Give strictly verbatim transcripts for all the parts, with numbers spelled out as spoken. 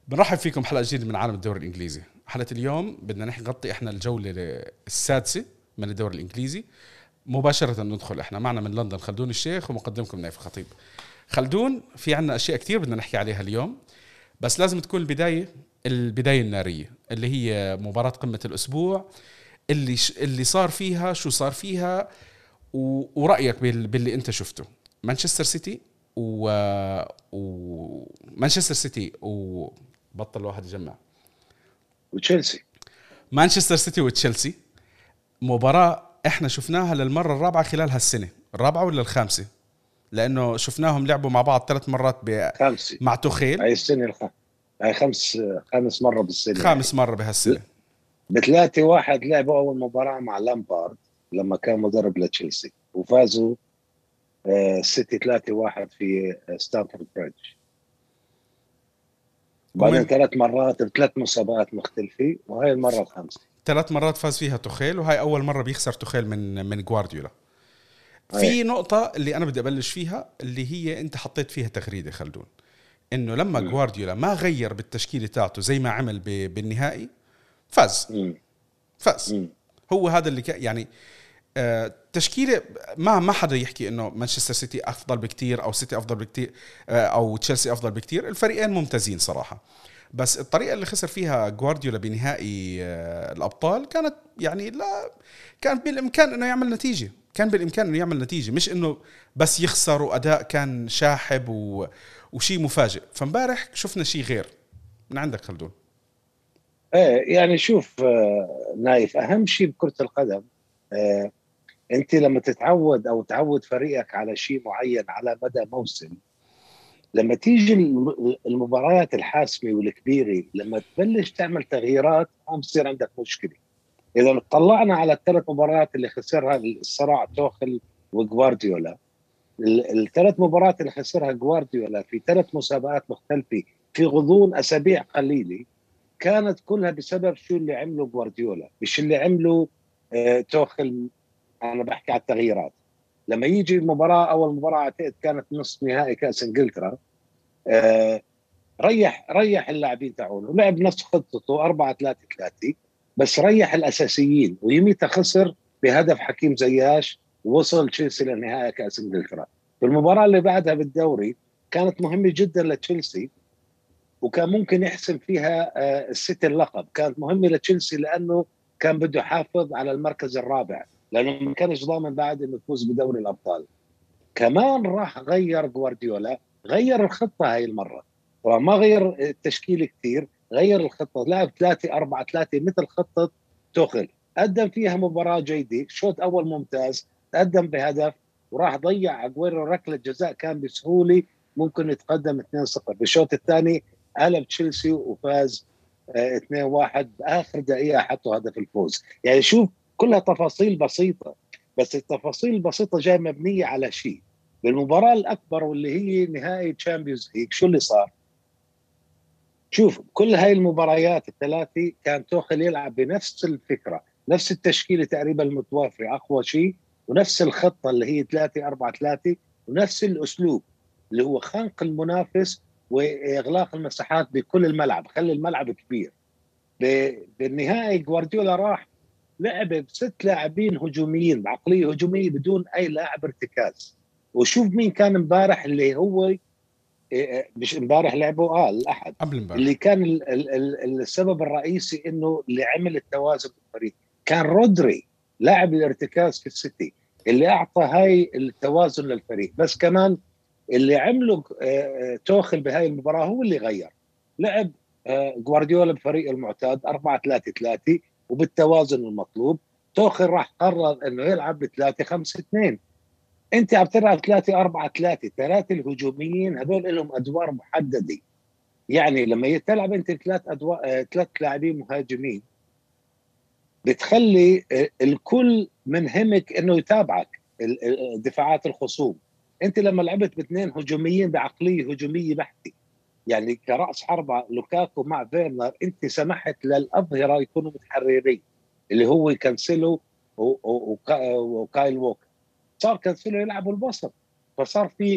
بنرحب فيكم حلقة جديدة من عالم الدوري الإنجليزي. حلقة اليوم بدنا نحكي نغطي إحنا الجولة السادسة من الدوري الإنجليزي مباشرة. ندخل إحنا معنا من لندن خلدون الشيخ ومقدمكم نايف الخطيب. خلدون، في عنا أشياء كتير بدنا نحكي عليها اليوم، بس لازم تكون البداية البداية النارية اللي هي مباراة قمة الأسبوع اللي ش... اللي صار فيها شو صار فيها و... ورأيك بال... باللي أنت شفته. مانشستر سيتي و... ومانشستر سيتي وبطل واحد يجمع وتشيلسي. مانشستر سيتي وتشيلسي، مباراة احنا شفناها للمرة الرابعة خلال هالسنة، الرابعة ولا الخامسة؟ لأنه شفناهم لعبوا مع بعض ثلاث مرات ب... خامسة. مع توخيل. هاي السنة الخ... هاي خمس خامس مرة بالسنة. خامس مرة بهالسنة. بثلاثة واحد لعبوا أول مباراة مع لامبارد لما كان مدرب لتشيلسي وفازوا آه سيتي ثلاثة واحد في ستانفورد بريدج. بعدين ومن ثلاث مرات بثلاث مسابقات مختلفة، وهي المرة الخامسة. ثلاث مرات فاز فيها توخيل، وهاي أول مرة بيخسر توخيل من من غوارديولا. هاي. في نقطة اللي أنا بدي أبلش فيها اللي هي أنت حطيت فيها تغريدة خلدون، إنه لما م. غوارديولا ما غير بالتشكيلة تاعته زي ما عمل ب... بالنهائي فاز. م. فاز. م. هو هذا اللي ك... يعني آه تشكيلة ما ما حدا يحكي إنه مانشستر سيتي أفضل بكتير أو سيتي أفضل بكتير آه أو تشيلسي أفضل بكتير. الفريقين ممتازين صراحة، بس الطريقة اللي خسر فيها غوارديولا بنهائي آه الأبطال كانت يعني لا، كان بالإمكان إنه يعمل نتيجة، كان بالإمكان إنه يعمل نتيجة، مش إنه بس يخسر وأداء كان شاحب و... وشي مفاجئ. فمبارح شفنا شي غير. من عندك خلدون. ايه يعني شوف آه نايف، أهم شيء بكرة القدم آه أنت لما تتعود أو تعود فريقك على شيء معين على مدى موسم، لما تيجي المباريات الحاسمة والكبيرة لما تبلش تعمل تغييرات عم بصير عندك مشكلة. إذا طلعنا على الثلاث مباريات اللي خسرها الصراع توخل وغوارديولا، الثلاث مباريات اللي خسرها غوارديولا في ثلاث مسابقات مختلفة في غضون أسابيع قليلة، كانت كلها بسبب شو اللي عمله غوارديولا مش اللي عمله آه توخل. أنا بحكي على التغييرات. لما يجي المباراة أول مباراة اعتقد كانت نصف نهائي كأس إنجلترا، آه ريح ريح اللاعبين تاعونه ولعب نفس خطته أربعة ثلاثة ثلاثة، بس ريح الاساسيين ويميتها خسر بهدف حكيم زياش ووصل تشيلسي لنهائي كاس انجلترا. في المباراه اللي بعدها بالدوري كانت مهمه جدا لتشيلسي وكان ممكن يحسم فيها آه السيتي اللقب، كانت مهمه لتشيلسي لانه كان بده يحافظ على المركز الرابع لانه ما كانش ضامن بعد انه يفوز بدوري الابطال. كمان راح غير غوارديولا، غير الخطه هاي المره، ما غير التشكيل كثير، غير الخطه، لعب ثلاثة أربعة ثلاثة مثل خطه توخل، قدم فيها مباراه جيده، شوط اول ممتاز، تقدم بهدف وراح ضيع اجويرو ركله جزاء كان بسهوله ممكن يتقدم اثنين صفر. بالشوط الثاني قلب تشيلسي وفاز اه اثنين واحد باخر دقيقه حطوا هدف الفوز. يعني شوف كلها تفاصيل بسيطه، بس التفاصيل البسيطه جايه مبنيه على شيء. بالمباراه الاكبر واللي هي نهائي تشامبيونز ليج شو اللي صار؟ شوف كل هاي المباريات الثلاثه كان توخل يلعب بنفس الفكره، نفس التشكيله تقريبا المتوافره اقوى شيء، ونفس الخطه اللي هي ثلاثة أربعة ثلاثة، ونفس الاسلوب اللي هو خنق المنافس واغلاق المساحات بكل الملعب، خلي الملعب كبير. بالنهائي جوارديولا راح لعب بست لاعبين هجوميين بعقليه هجوميه بدون اي لاعب ارتكاز. وشوف مين كان امبارح اللي هو مش امبارح لعبوا اه الاحد قبل امبارح اللي كان ال ال ال السبب الرئيسي انه اللي عمل التوازن بالفريق كان رودري لاعب الارتكاز في السيتي اللي اعطى هاي التوازن للفريق. بس كمان اللي عمله توخل بهاي المباراه هو اللي غير، لعب غوارديولا بفريق المعتاد أربعة ثلاثة ثلاثة وبالتوازن المطلوب. توخل راح قرر انه يلعب ب ثلاثة خمسة اثنين. انت عم تلعب ثلاثة أربعة ثلاثة، ثلاثه الهجوميين هذول لهم ادوار محدده. يعني لما تلعب انت ثلاث ادوار ثلاث لاعبين مهاجمين بتخلي الكل منهمك انه يتابعك دفاعات الخصوم. انت لما لعبت باثنين هجوميين بعقليه هجوميه بحته، يعني كراس حربه لوكاكو مع فيرنر، انت سمحت للاظهره يكونوا متحررين اللي هو كانسيلو وكايل ووكر. صار كانسيلو يلعبوا الوسط، فصار في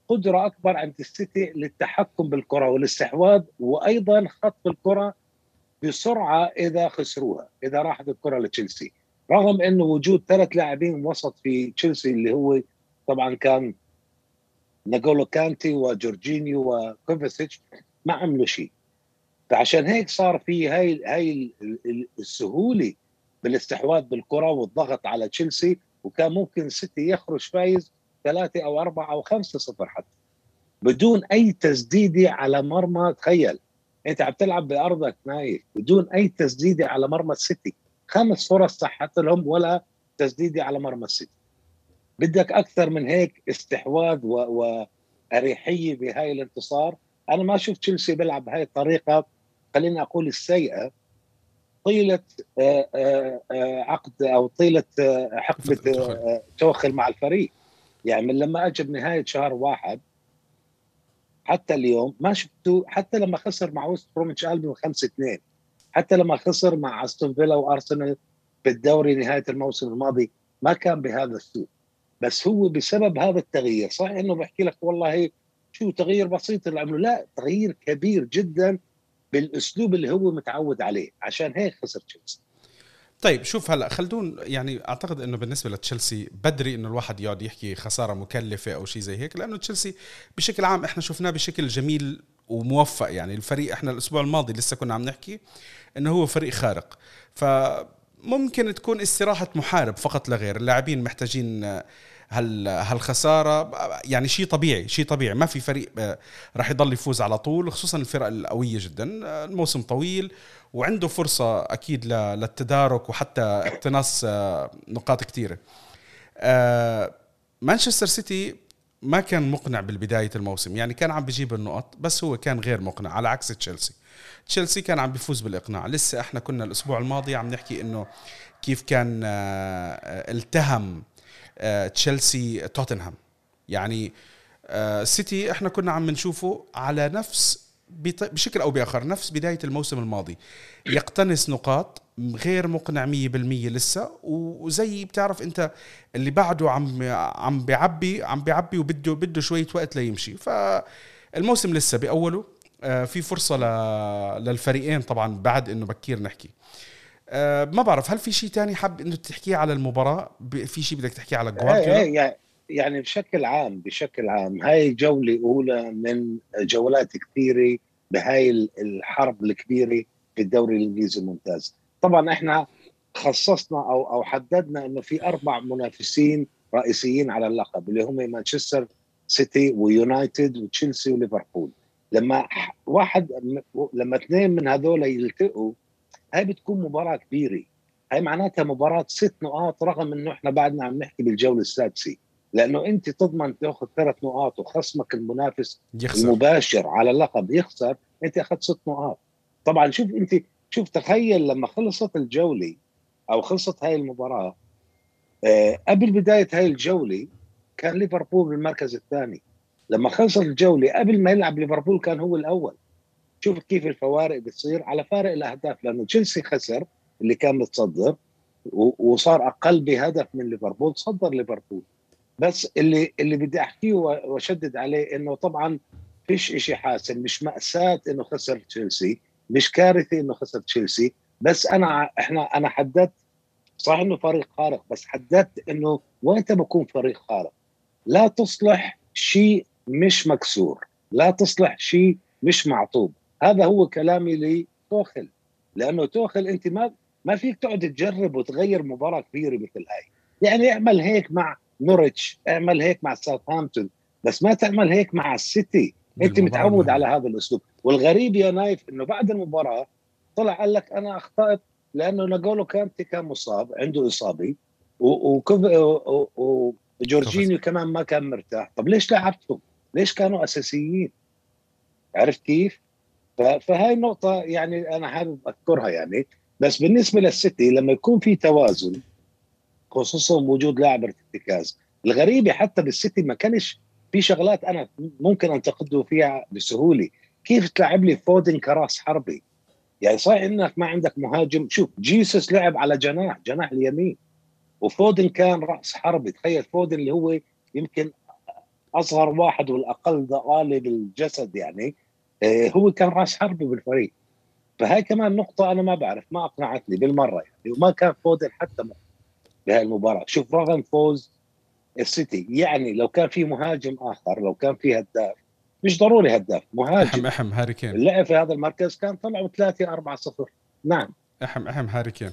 قدره اكبر عند السيتي للتحكم بالكره والاستحواذ، وايضا خطف الكره بسرعه اذا خسروها، اذا راحت الكره لتشيلسي. رغم انه وجود ثلاث لاعبين وسط في تشيلسي اللي هو طبعا كان ناغولو كانتي وجورجينيو وكوفاسيتش، ما عملوا شيء. فعشان هيك صار في هاي هاي السهوله بالاستحواذ بالكره والضغط على تشيلسي، وكان ممكن السيتي يخرج فايز ثلاثة أو أربعة أو خمسة صفر حتى بدون أي تسديدة على مرمى. تخيل أنت عم تلعب بأرضك نايف بدون أي تسديدة على مرمى السيتي، خمس فرص صحت لهم ولا تسديدة على مرمى السيتي. بدك أكثر من هيك استحواذ وأريحية بهاي الانتصار؟ أنا ما شفت تشيلسي بيلعب بهاي الطريقة، خليني أقول السيئة، طيلة عقد أو طيلة حقبة توخل مع الفريق. يعني من لما أجى بنهاية شهر واحد حتى اليوم ما شفته، حتى لما خسر مع وست بروميتش ألبيون خمسة اثنين، حتى لما خسر مع أستون فيلا وأرسنال في الدوري نهاية الموسم الماضي ما كان بهذا السوء. بس هو بسبب هذا التغيير، صح انه بحكي لك والله شو تغيير بسيط اللي عمله، لا تغيير كبير جدا بالاسلوب اللي هو متعود عليه، عشان هيك خسر تشيلسي. طيب شوف هلا خلدون، يعني اعتقد انه بالنسبه لتشيلسي بدري انه الواحد يقعد يحكي خساره مكلفه او شيء زي هيك، لانه تشيلسي بشكل عام احنا شفناه بشكل جميل وموفق. يعني الفريق احنا الاسبوع الماضي لسه كنا عم نحكي انه هو فريق خارق، فممكن تكون استراحه محارب فقط لا غير. اللاعبين محتاجين هل هالخساره، يعني شيء طبيعي، شيء طبيعي. ما في فريق راح يضل يفوز على طول، خصوصا الفرق القويه جدا. الموسم طويل وعنده فرصه اكيد للتدارك وحتى اقتناص نقاط كثيره. مانشستر سيتي ما كان مقنع بالبدايه الموسم، يعني كان عم بيجيب النقط بس هو كان غير مقنع، على عكس تشيلسي. تشيلسي كان عم بيفوز بالاقناع. لسه احنا كنا الاسبوع الماضي عم نحكي انه كيف كان التهم تشيلسي توتنهام. يعني سيتي احنا كنا عم نشوفه على نفس بشكل او باخر نفس بدايه الموسم الماضي، يقتنص نقاط، غير مقنع مية بالمية لسه. وزي بتعرف انت اللي بعده عم عم بيعبي عم بيعبي وبده بده شويه وقت ليمشي. فالموسم لسه باوله، في فرصه للفريقين طبعا، بعد انه بكير نحكي. ما بعرف هل في شيء تاني حاب انه تحكيه على المباراة؟ في شيء بدك تحكيه على جوارديولا؟ يعني بشكل عام بشكل عام هاي جولة أولى من جولات كثيرة بهاي الحرب الكبيرة في الدوري الإنجليزي الممتاز. طبعا احنا خصصنا أو أو حددنا إنه في أربع منافسين رئيسيين على اللقب اللي هم مانشستر سيتي ويونايتد وتشيلسي وليفربول. لما واحد لما اثنين من هذول يلتقوا هاي بتكون مباراة كبيرة. هاي معناتها مباراة ست نقاط، رغم انه احنا بعدنا عم نحكي بالجولة السادسة، لانه انت تضمن تاخذ ثلاث نقاط وخصمك المنافس يخسر. المباشر على اللقب يخسر، انت اخذت ست نقاط. طبعا شوف انت شوف تخيل لما خلصت الجولة او خلصت هاي المباراة، آه قبل بداية هاي الجولة كان ليفربول بالمركز الثاني. لما خلصت الجولة قبل ما يلعب ليفربول كان هو الاول. شوف كيف الفوارق بتصير على فارق الاهداف، لانه تشيلسي خسر اللي كان متصدر وصار اقل بهدف من ليفربول، صدر ليفربول. بس اللي اللي بدي احكيه واشدد عليه انه طبعا فيش شيء حاسم، مش مأساة انه خسر تشيلسي، مش كارثه انه خسر تشيلسي. بس انا احنا انا حددت، صح انه فريق خارق، بس حددت انه وانت بكون فريق خارق لا تصلح شيء مش مكسور، لا تصلح شيء مش معطوب. هذا هو كلامي لتوخل، لانه توخل انت ما ما فيك تقعد تجرب وتغير مباراه كبيره مثل هاي. يعني اعمل هيك مع نوريتش، اعمل هيك مع ساوثهامبتون، بس ما تعمل هيك مع السيتي. انت متعود على هذا الاسلوب. والغريب يا نايف انه بعد المباراه طلع قال لك انا اخطات لانه ناغولو كانتي كان مصاب، عنده اصابه، وجورجينيو كمان ما كان مرتاح. طب ليش لعبتهم؟ ليش كانوا اساسيين؟ عرفت كيف؟ فهاي النقطة يعني أنا حابب أذكرها. يعني بس بالنسبة للسيتي لما يكون في توازن، خصوصا وجود لاعب ارتكاز، الغريبة حتى بالسيتي ما كانش في شغلات أنا ممكن أنتقده فيها بسهولة. كيف تلعب لي فودن كراس حربي؟ يعني صحيح إنك ما عندك مهاجم. شوف جيسوس لعب على جناح جناح اليمين، وفودن كان رأس حربي. تخيل فودن اللي هو يمكن اصغر واحد والاقل ضآلة بالجسد يعني، آه، هو كان راس حربة بالفريق. فهاي كمان نقطة أنا ما بعرف، ما أقنعتني بالمرة يعني. وما كان فودن حتى بهاي المباراة. شوف رغم فوز السيتي، يعني لو كان في مهاجم آخر، لو كان في هداف، مش ضروري هداف، احم مهاجم احم هاري كين. اللعب في هذا المركز، كان طلعوا ثلاثة أربعة صفر. نعم احم احم هاري كين.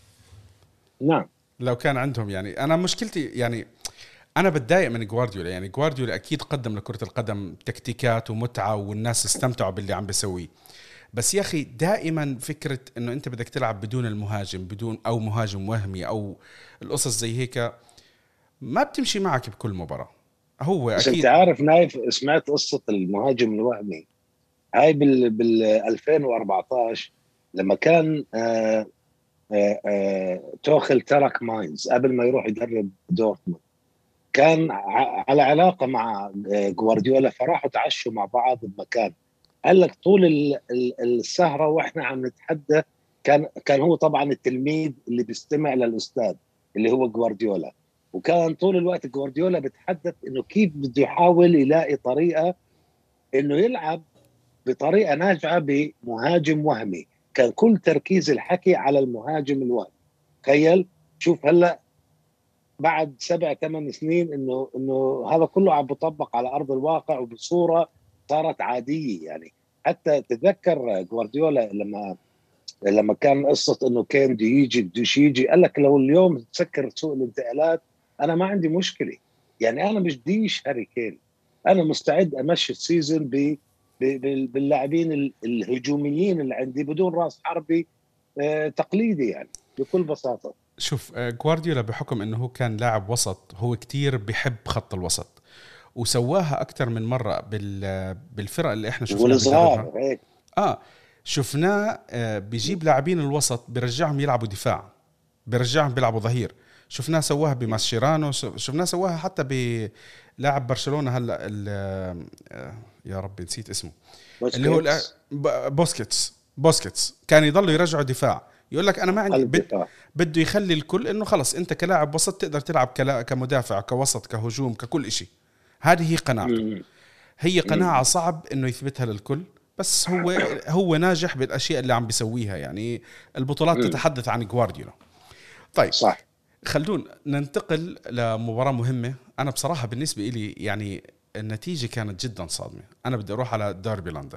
نعم. لو كان عندهم يعني، انا مشكلتي يعني انا بتضايق من جوارديولا. يعني جوارديولا اكيد قدم لكرة القدم تكتيكات ومتعة والناس استمتعوا باللي عم بيسويه، بس يا اخي دائما فكرة انه انت بدك تلعب بدون المهاجم، بدون او مهاجم وهمي او القصص زي هيك، ما بتمشي معك بكل مباراة. هو بس أنت اكيد. عارف نايف، سمعت قصة المهاجم الوهمي هاي بال بال ألفين وأربعطعش لما كان آه آه آه توخل ترك ماينز قبل ما يروح يدرب دورتموند، كان ع- على علاقة مع آه، جوارديولا، فراحوا تعشوا مع بعض بمكان. قال لك طول ال- ال- السهرة واحنا عم نتحدى، كان كان هو طبعا التلميذ اللي بيستمع للأستاذ اللي هو جوارديولا، وكان طول الوقت جوارديولا بيتحدث انه كيف بده يحاول يلاقي طريقة انه يلعب بطريقة ناجعة بمهاجم وهمي. كان كل تركيز الحكي على المهاجم الوهمي. تخيل، شوف هلا بعد سبع ثمان سنين انه انه هذا كله عم بيطبق على ارض الواقع وبصوره صارت عاديه يعني. حتى تتذكر جوارديولا لما لما كان قصه انه كان بده يجي بدوش يجي، قال لك لو اليوم تسكر سوق الانتقالات انا ما عندي مشكله، يعني انا مش بديش هاري كين، انا مستعد امشي السيزون ب ب- بال- باللاعبين ال- الهجوميين اللي عندي بدون راس حربي آه، تقليدي يعني، بكل بساطه. شوف آه، جوارديولا بحكم انه هو كان لاعب وسط، هو كتير بيحب خط الوسط، وسواها اكثر من مرة بال بالفرق اللي احنا شفناه بدربها. والصغار هيك. اه شفناه آه، بيجيب لاعبين الوسط بيرجعهم يلعبوا دفاع، بيرجعهم بيلعبوا ظهير. شفناه سواها بماسشيرانو، شفناه سواها حتى بلاعب برشلونة هلا ال- آه، يا ربي نسيت اسمه، اللي هو الأ- بوسكيتس ب- بوسكيتس. بوسكيتس كان يضلوا يرجعوا دفاع، يقول لك انا ما عندي قلب بد دفاع. بده يخلي الكل انه خلص انت كلاعب وسط تقدر تلعب كلا كمدافع كوسط كهجوم ككل إشي. هذه هي قناعته. مم. هي قناعة مم. صعب انه يثبتها للكل، بس هو هو ناجح بالاشياء اللي عم بيسويها يعني. البطولات مم. تتحدث عن جوارديولا. طيب صح. خلدون ننتقل لمباراة مهمة. انا بصراحة بالنسبة لي يعني النتيجة كانت جدا صادمة. انا بدي اروح على ديربي لندن.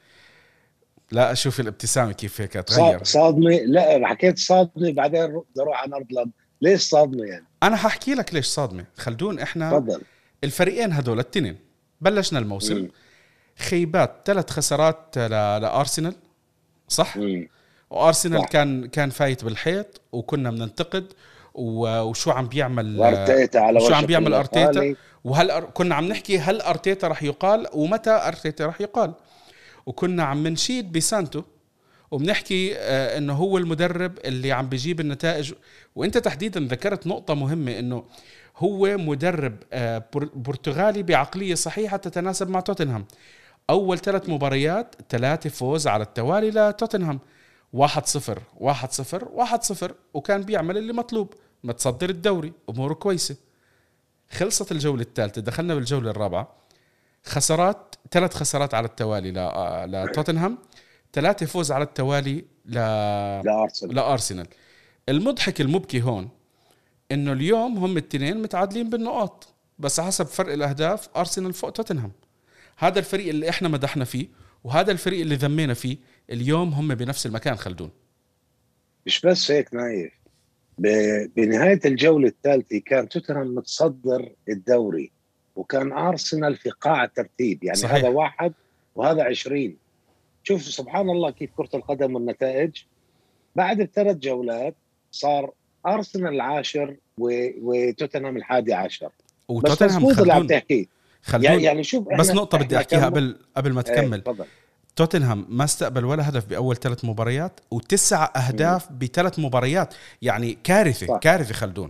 لا اشوف الابتسامة كيف هيك صا- تغير. صادمه، لا حكيت صادمه بعدين رو- بدي اروح على ارض لب. ليش صادمه يعني؟ انا حاحكي لك ليش صادمة. خلدون احنا تفضل. الفريقين هدول التنين بلشنا الموسم مم. خيبات، ثلاث خسارات ل- لارسنال، صح؟ مم. وارسنال صح. كان كان فايت بالحيط وكنا بننتقد و- وشو عم بيعمل وارتيتا على وشو عم وشك بيعمل ارتيتا. الاقاله. وهل أر- كنا عم نحكي هل ارتيتا رح يقال ومتى ارتيتا رح يقال، وكنا عم نشيد بسانتو وبنحكي آه، انه هو المدرب اللي عم بيجيب النتائج. وانت تحديدا ذكرت نقطة مهمة، انه هو مدرب آه، بر- برتغالي بعقلية صحيحة تتناسب مع توتنهام. اول ثلاث مباريات ثلاثة فوز على التوالي لتوتنهام، واحد صفر واحد صفر واحد صفر، وكان بيعمل اللي مطلوب، متصدر الدوري، اموره كويسة. خلصت الجولة الثالثة، دخلنا بالجولة الرابعة، خسارات، ثلاث خسارات على التوالي ل- آه، لتوتنهام، ثلاثة فوز على التوالي ل... لارسنال. لأرسنال. المضحك المبكي هون انه اليوم هم التنين متعادلين بالنقاط، بس حسب فرق الاهداف ارسنال فوق توتنهام. هذا الفريق اللي احنا مدحنا فيه وهذا الفريق اللي ذمينا فيه، اليوم هم بنفس المكان. خلدون مش بس هيك نايف، ب- بنهايه الجوله الثالثه كان توتنهام متصدر الدوري، وكان ارسنال في قاع الترتيب، يعني هذا صحيح. واحد وهذا عشرين. شوف سبحان الله كيف كرة القدم والنتائج. بعد الثلاث جولات صار ارسنال العاشر و- وتوتنهام الحادي عشر. بس وتوتنهام مزبوط اللي عم خلدون تحكيه. يعني خلدون يعني شوف بس احنا نقطة بدي احنا احكيها كان. قبل قبل ما ايه تكمل. تفضل. توتنهام ما استقبل ولا هدف باول ثلاث مباريات وتسع مم. اهداف بثلاث مباريات، يعني كارثة صح كارثة خلدون.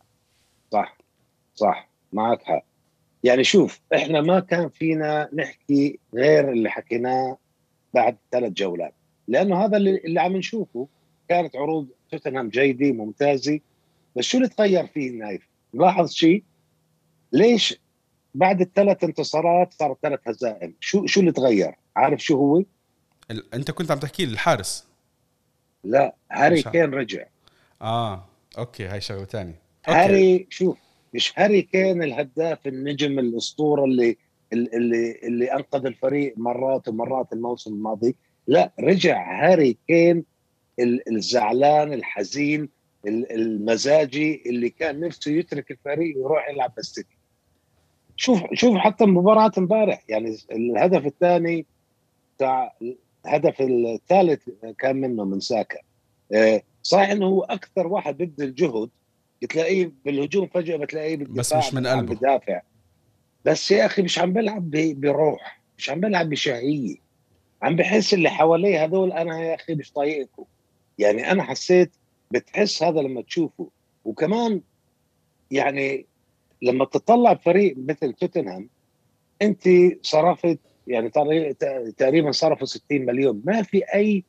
صح صح، معك حق. يعني شوف احنا ما كان فينا نحكي غير اللي حكيناه بعد ثلاث جولات، لانه هذا اللي, اللي عم نشوفه. كانت عروض توتنهام جيدة ممتازة، بس شو اللي تغير فيه نايف؟ ملاحظ شيء؟ ليش بعد الثلاث انتصارات صار ثلاث هزائم. شو شو اللي تغير؟ عارف شو هو؟ ال... انت كنت عم تحكي لي الحارس. لا، هاري مش ه... كين رجع. اه اوكي، هاي شغله ثانيه. اوكي. هاري، شوف، مش هاري كين الهداف النجم الاسطوره اللي اللي اللي انقذ الفريق مرات ومرات الموسم الماضي. لا، رجع هاري كين الزعلان الحزين المزاجي اللي كان نفسه يترك الفريق ويروح يلعب بالسيتي. شوف شوف حتى مباراة امبارح، يعني الهدف الثاني تاع الهدف الثالث كان منه من ساكا. صحيح انه هو اكثر واحد ببذل جهد، بتلاقيه بالهجوم فجأة بتلاقيه بالدفاع بس مش من قلبه، عم بدافع. بس يا اخي مش عم بلعب بروح، مش عم بلعب بشهية، عم بحس اللي حواليه هذول انا يا اخي مش طايقكم. يعني انا حسيت، بتحس هذا لما تشوفه. وكمان يعني لما تطلع بفريق مثل توتنهام، انت صرفت يعني تقريبا صرفوا ستين مليون، ما في اي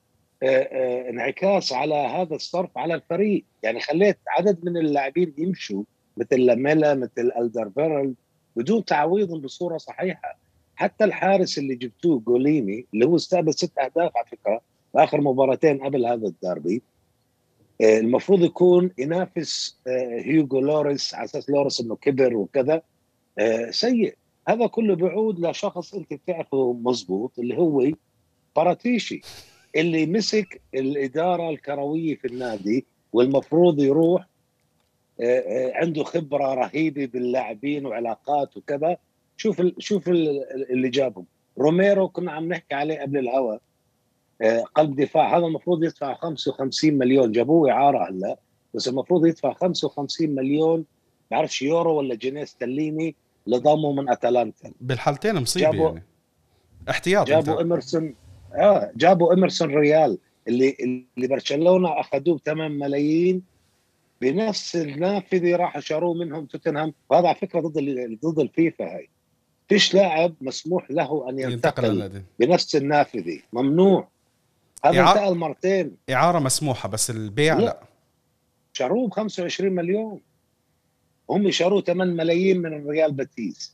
انعكاس على هذا الصرف على الفريق. يعني خليت عدد من اللاعبين يمشوا مثل لاميلا مثل الدرفيرل بدون تعويضهم بصوره صحيحه. حتى الحارس اللي جبتوه جوليني اللي هو استقبل ست اهداف على فكره في اخر مباراتين قبل هذا الديربي، المفروض يكون ينافس هيوغو لوريس على اساس لوريس انه كبر وكذا. سيء. هذا كله بيعود لشخص انت بتعرفه مزبوط اللي هو باراتيشي، اللي مسك الاداره الكرويه في النادي، والمفروض يروح عنده خبره رهيبه باللاعبين وعلاقات وكذا. شوف شوف اللي جابهم روميرو، كنا عم نحكي عليه قبل الهوا، قلب دفاع، هذا المفروض يدفع خمسة وخمسين مليون، جابوه اعاره هلا، بس المفروض يدفع خمسة وخمسين مليون، بعرفش يورو ولا جنيه استرليني، لضمه من اتلانتا. بالحالتين مصيبه يعني احتياط. جابوا اميرسون، اه جابوا اميرسون ريال اللي اللي برشلونه اخذوه ب ثمانية ملايين، بنفس النافذه راح شروه منهم توتنهام. وهذا على فكره ضد ضد الفيفا. هاي فيش لاعب مسموح له ان ينتقل بنفس النافذه، ممنوع. هذا إعار... انتقل مرتين. اعاره مسموحه بس البيع لا, لا. شروه ب خمسة وعشرين مليون، هم شروه ثمانية ملايين من الريال باتيس.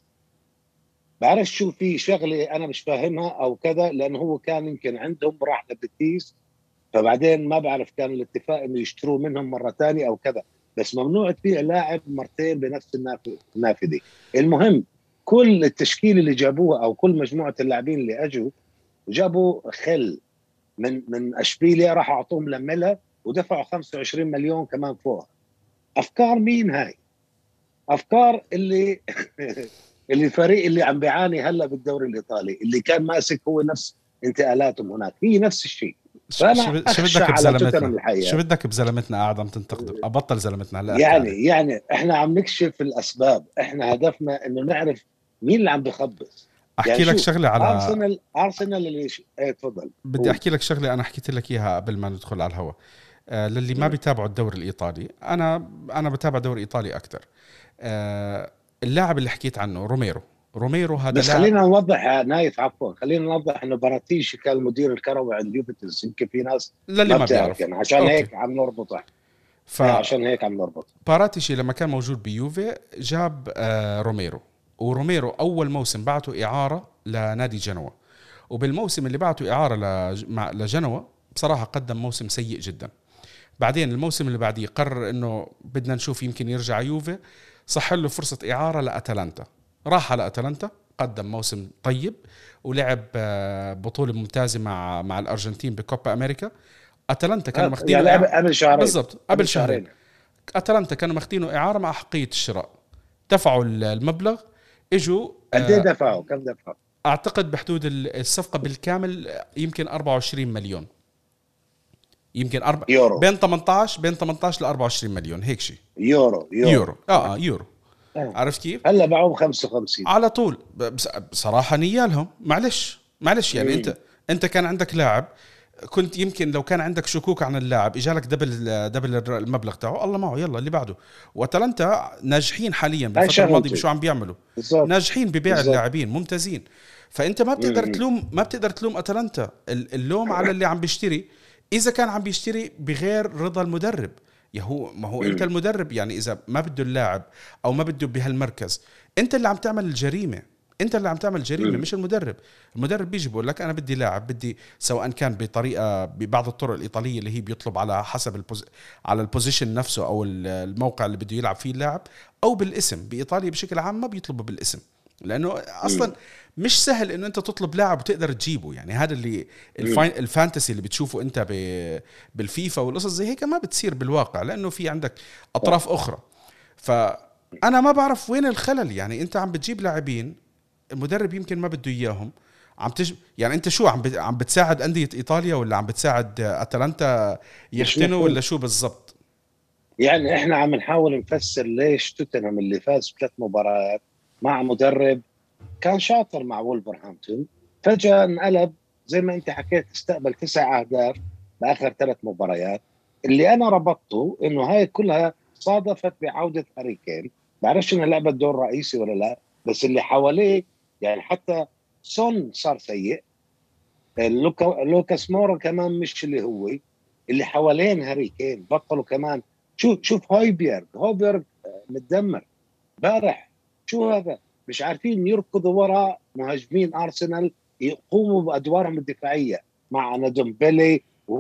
بعرف شو في شغله انا مش فاهمها او كذا، لانه هو كان يمكن عندهم راح لبتيس، فبعدين ما بعرف كان الاتفاق انه يشتروا منهم مره ثانيه او كذا، بس ممنوع تبيع لاعب مرتين بنفس النافذه. المهم كل التشكيل اللي جابوها او كل مجموعه اللاعبين اللي اجوا، جابوا خل من من اشبيليا، راح اعطوهم لميلا ودفعوا خمسة وعشرين مليون كمان فوق. افكار مين هاي؟ افكار اللي اللي الفريق اللي عم بيعاني هلا بالدوري الايطالي، اللي كان ماسك هو نفس انتقالاتهم هناك، هي نفس الشيء. فانا شو بدك بزلمتنا؟ شو بدك بزلمتنا قاعد عم تنتقده؟ ابطل زلمتنا هلا. يعني عليه. يعني احنا عم نكشف الاسباب، احنا هدفنا انه نعرف مين اللي عم بخبص. احكي يعني لك شغله على ارسنال. ارسنال اللي ايه تفضل. بدي احكي لك شغله انا حكيت لك اياها قبل ما ندخل على الهواء. آه للي ما بيتابعوا الدوري الايطالي، انا انا بتابع دوري ايطالي اكثر. آه اللاعب اللي حكيت عنه روميرو روميرو هذا بس خلينا نوضح نايف، عفوا خلينا نوضح انه باراتيشي كان المدير الكروي عند يوفنتوس، يمكن في ناس للي ما بيعرف يعني، عشان أوكي. هيك عم نربطه ف... عشان هيك عم نربط. باراتيشي لما كان موجود بيوفي جاب آه روميرو، وروميرو اول موسم بعته اعاره لنادي جنوا، وبالموسم اللي بعته اعاره لجنوا بصراحه قدم موسم سيء جدا. بعدين الموسم اللي بعديه قرر انه بدنا نشوف يمكن يرجع يوفي، صح له فرصه اعاره لاتلانتا، راح على اتلانتا قدم موسم طيب ولعب بطوله ممتازه مع مع الارجنتين بكوبا امريكا. اتلانتا كانوا ماخذينه يعني قبل شهرين بالضبط، قبل شهرين اتلانتا كانوا ماخذينه اعاره مع حقيه الشراء، دفعوا المبلغ، اجوا قد ايه دفعوا؟ كم دفعوا؟ اعتقد بحدود الصفقه بالكامل يمكن أربعة وعشرين مليون، يمكن أربع يورو. بين ثمانية عشر بين ثمانية عشر ل أربعة وعشرين مليون هيك شيء. يورو يورو, يورو. اه اه يورو آه. عرفت كيف؟ هلا باعوهم خمسة وخمسين على طول. بصراحه نيالهم، معلش معلش يعني. مم. انت انت كان عندك لاعب، كنت يمكن لو كان عندك شكوك عن اللاعب اجالك دبل دبل المبلغ تاعه، الله معه، يلا اللي بعده. واتلانتا ناجحين حاليا بالفتره الماضيه بشو عم بيعملوا، بالزبط. ناجحين ببيع اللاعبين ممتازين. فانت ما بتقدر مم. تلوم ما بتقدر تلوم اتلانتا، اللوم على اللي عم بيشتري، إذا كان عم بيشتري بغير رضا المدرب. يا هو ما هو انت المدرب، يعني اذا ما بده اللاعب او ما بده بهالمركز، انت اللي عم تعمل الجريمه، انت اللي عم تعمل جريمه مش المدرب. المدرب بيجي بقول لك انا بدي لاعب، بدي سواء كان بطريقه ببعض الطرق الايطاليه اللي هي بيطلب على حسب البوز... على البوزيشن نفسه او الموقع اللي بده يلعب فيه اللاعب، او بالاسم. بايطاليا بشكل عام ما بيطلبوا بالاسم، لانه اصلا مش سهل انه انت تطلب لاعب وتقدر تجيبه. يعني هذا اللي الفانتسي اللي بتشوفه انت بالفيفا والقصص زي هيك ما بتصير بالواقع، لانه في عندك اطراف اخرى. فانا ما بعرف وين الخلل. يعني انت عم بتجيب لاعبين المدرب يمكن ما بده اياهم، عم تج... يعني انت شو عم بت... عم بتساعد انديه ايطاليا ولا عم بتساعد اتلانتا يختنوا ولا شو بالضبط؟ يعني احنا عم نحاول نفسر ليش توتنهام اللي فاز بثلاث مباريات مع مدرب كان شاطر مع وولفرهامبتون فجأة انقلب زي ما انت حكيت، استقبل تسع اهداف باخر ثلاث مباريات. اللي انا ربطته انه هاي كلها صادفت بعودة هاري كين. بعرفش انه لعبة دور رئيسي ولا لا، بس اللي حواليه يعني حتى سون صار سيء، لوكا لوكاس مورا كمان مش اللي هو اللي حوالين هاري كين بطلوا كمان. شوف شوف هويبيرغ هويبيرغ متدمر بارح. شو هذا؟ مش عارفين يركضوا وراء مهاجمين ارسنال يقوموا بادوارهم الدفاعيه مع ندومبلي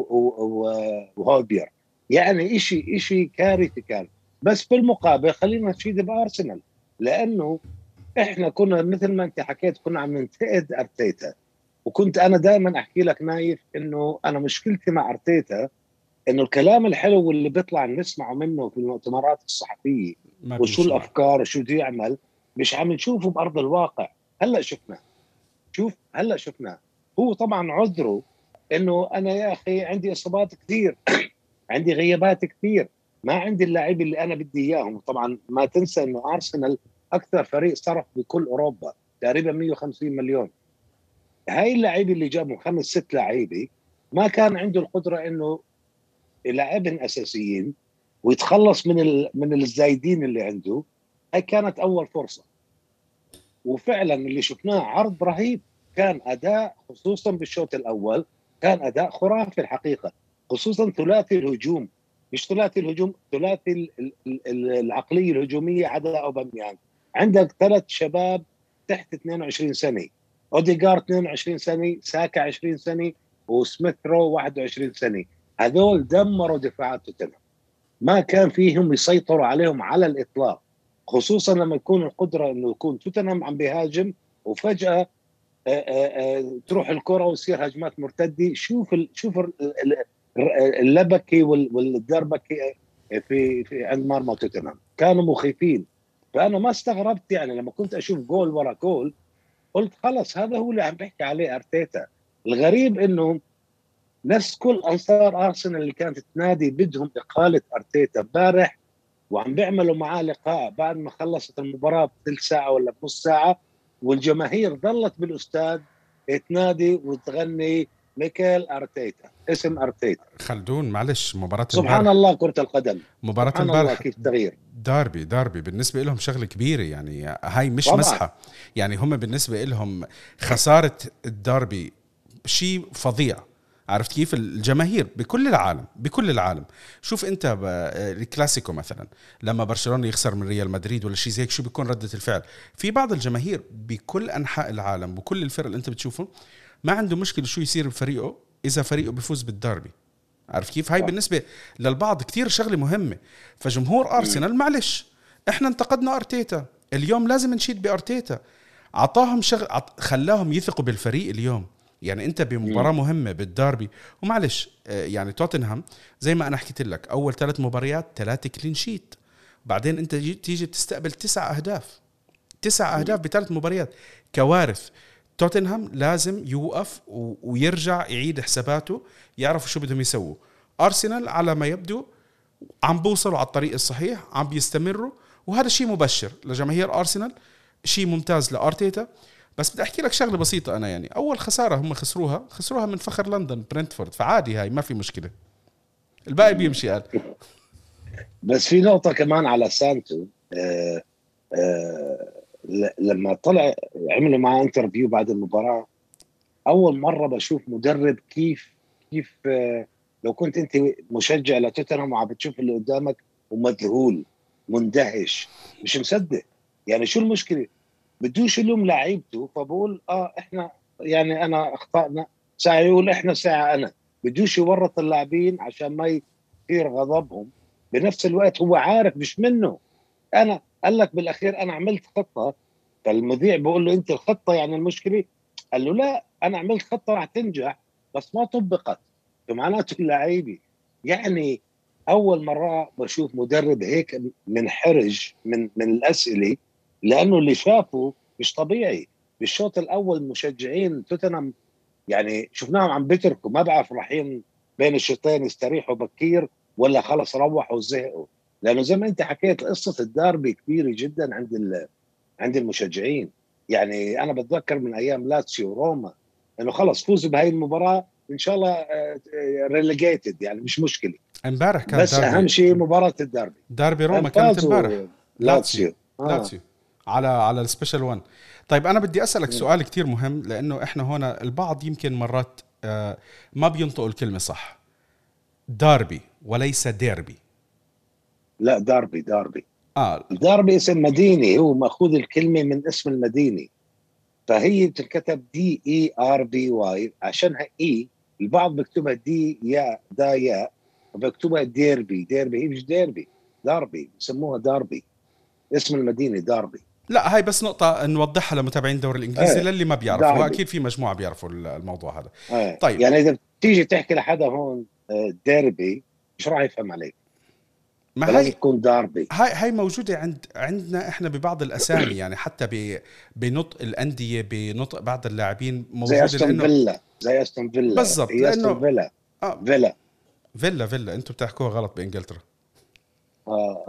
وهويبيرغ. يعني اشي اشي كارثي كان. بس بالمقابل خلينا نشيد بارسنال، لانه احنا كنا مثل ما انت حكيت كنا عم ننتقد ارتيتا. وكنت انا دائما احكي لك نايف انه انا مشكلتي مع ارتيتا انه الكلام الحلو اللي بيطلع نسمعه منه في المؤتمرات الصحفيه وشو الافكار وشو بده يعمل مش عم نشوفه بارض الواقع. هلا شفنا شوف هلا شفنا هو طبعا عذره انه انا يا اخي عندي اصابات كثير عندي غيابات كثير، ما عندي اللاعبين اللي انا بدي اياهم. طبعا ما تنسى انه ارسنال اكثر فريق صرف بكل اوروبا تقريبا مية وخمسين مليون. هاي اللاعبين اللي جابوا خمس ست لاعبين ما كان عنده القدره انه يلعبهم اساسيين ويتخلص من من الزايدين اللي عنده. هاي كانت اول فرصه، وفعلا اللي شفناه عرض رهيب. كان اداء خصوصا بالشوط الاول كان اداء خرافي الحقيقه، خصوصا ثلاثي الهجوم. مش ثلاثي الهجوم، ثلاثي العقليه الهجوميه عدا اوباميانغ. عندك ثلاث شباب تحت اثنين وعشرين سنه، اوديغارد اثنين وعشرين سنه، ساكا عشرين سنه، وسميث رو واحد وعشرين سنه. هذول دمروا دفاعات توتنهام، ما كان فيهم يسيطروا عليهم على الاطلاق. خصوصا لما يكون القدره انه يكون توتنهام عم بيهاجم وفجاه آآ آآ تروح الكره ويصير هجمات مرتده. شوف ال شوف اللبكي والدربكي في في عند مرمى توتنهام كانوا مخيفين. فانا ما استغربت يعني لما كنت اشوف جول ورا جول، قلت خلص هذا هو اللي عم بحكي عليه ارتيتا. الغريب انه نفس كل انصار ارسنال اللي كانت تنادي بدهم اقاله ارتيتا امبارح وعم بيعملوا معاه لقاء بعد ما خلصت المباراه بثلث ساعه ولا بنص ساعه، والجماهير ظلت بالاستاد تنادي وتغني ميكيل ارتيتا، اسم ارتيتا. خلدون معلش، مباراه سبحان الله كره القدم، مباراه سبحان الله كيف تغيير. داربي داربي بالنسبه لهم شغله كبيره، يعني هاي مش طبعا مسحه. يعني هم بالنسبه لهم خساره الداربي شيء فظيع. عرفت كيف؟ الجماهير بكل العالم بكل العالم شوف انت الكلاسيكو مثلا لما برشلونه يخسر من ريال مدريد ولا شيء زي هيك، شو بيكون رده الفعل في بعض الجماهير بكل انحاء العالم وكل الفرق اللي انت بتشوفهم؟ ما عنده مشكله شو يصير بفريقه اذا فريقه بيفوز بالداربي. عارف كيف؟ هاي بالنسبه للبعض كتير شغله مهمه. فجمهور ارسنال معلش احنا انتقدنا ارتيتا، اليوم لازم نشيد بارتيتا. عطاهم شغل، خلاهم يثقوا بالفريق اليوم. يعني انت بمباراه مهمه بالداربي، ومعلش يعني توتنهام زي ما انا حكيت لك اول ثلاث مباريات ثلاثه كلين شيت، بعدين انت تيجي تستقبل تسع اهداف تسع اهداف بثلاث مباريات، كوارث. توتنهام لازم يوقف ويرجع يعيد حساباته، يعرفوا شو بدهم يسووا. أرسنال على ما يبدو عم بوصلوا على الطريق الصحيح، عم بيستمروا، وهذا شيء مبشر لجماهير أرسنال، شيء ممتاز لأرتيتا. بس بدي أحكي لك شغلة بسيطة أنا، يعني أول خسارة هم خسروها خسروها من فخر لندن برنتفورد، فعادي هاي ما في مشكلة، الباقي بيمشي قال. بس في نقطة كمان على سانتو. آه آه لما طلع عملوا معاه انترفيو بعد المباراة، أول مرة بشوف مدرب كيف كيف لو كنت انت مشجع لتوتنهام وعم بتشوف اللي قدامك ومذهول مندهش مش مصدق، يعني شو المشكله؟ بدوش يلوم لعيبته، فبقول اه احنا يعني انا اخطأنا، ساعه يقول احنا ساعه انا، بدوش يورط اللاعبين عشان ما يثير غضبهم. بنفس الوقت هو عارف مش منه، انا قال لك بالاخير انا عملت خطه، فالمذيع بقول له انت الخطه يعني المشكله، قال له لا انا عملت خطه راح تنجح بس ما طبقت، فمعناته اللعيبه يعني. اول مره بشوف مدرب هيك منحرج من من الاسئله، لانه اللي شافه مش طبيعي. بالشوط الاول مشجعين توتنهام يعني شفناهم عم بيتركوا، ما بعرف رايحين بين الشوطين يستريحوا بكير ولا خلص روحوا وزهقوا، لانه زي ما انت حكيت قصه الداربي كبيره جدا عند ال... عند المشجعين. يعني انا بتذكر من ايام لاتسيو روما انه خلص فوزوا بهاي المباراه ان شاء الله ريليجيتد يعني مش مشكله، امبارح كان بس داربي، اهم شيء مباراه الداربي. داربي هم روما كانت امبارح. فازوا لاتسيو، لاتسيو اه لاتسيو على على السبيشال وان. طيب انا بدي اسالك سؤال كتير مهم، لانه احنا هنا البعض يمكن مرات آه ما بينطقوا الكلمه صح. داربي وليس ديربي. لا داربي داربي اه داربي اسم مديني، هو ماخوذ الكلمه من اسم المدينه، فهي بتنكتب دي اي ار بي واي عشانها اي، البعض بكتبها دي يا دا يا، وبكتبها ديربي ديربي، هي مش ديربي، داربي بسموها داربي، اسم المدينه داربي. لا، هاي بس نقطة نوضحها لمتابعين الدوري الإنجليزي ايه للي ما بيعرفوا، داربي وأكيد في مجموعة بيعرفوا الموضوع هذا. ايه، طيب يعني اذا بتيجي تحكي لحدا هون آه، ديربي مش راح يفهم عليك، ما فلازم هي تكون داربي. هاي هاي موجودة عند عندنا احنا ببعض الأسامي، يعني حتى ب بنطق الأندية، بنطق بعض اللاعبين زي موجودة، استون لأنه فيلا، زي استون فيلا بالضبط هي استون لأنه فيلا آه فيلا فيلا فيلا أنتوا بتحكوها غلط بإنجلترا. اه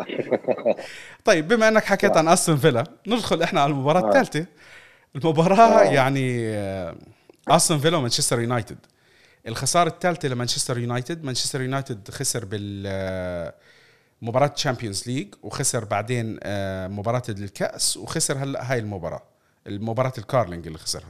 طيب بما أنك حكيت صح عن أستون فيلا، ندخل احنا على المباراة اه الثالثة. المباراة اه يعني آه، أستون فيلا ومانشستر يونايتد. الخسارة الثالثة لمانشستر يونايتد. مانشستر يونايتد خسر بال مباراة تشامبيونز ليج، وخسر بعدين آه، مباراة الكأس، وخسر هلا هاي المباراة، المباراة الكارلينج اللي خسرها،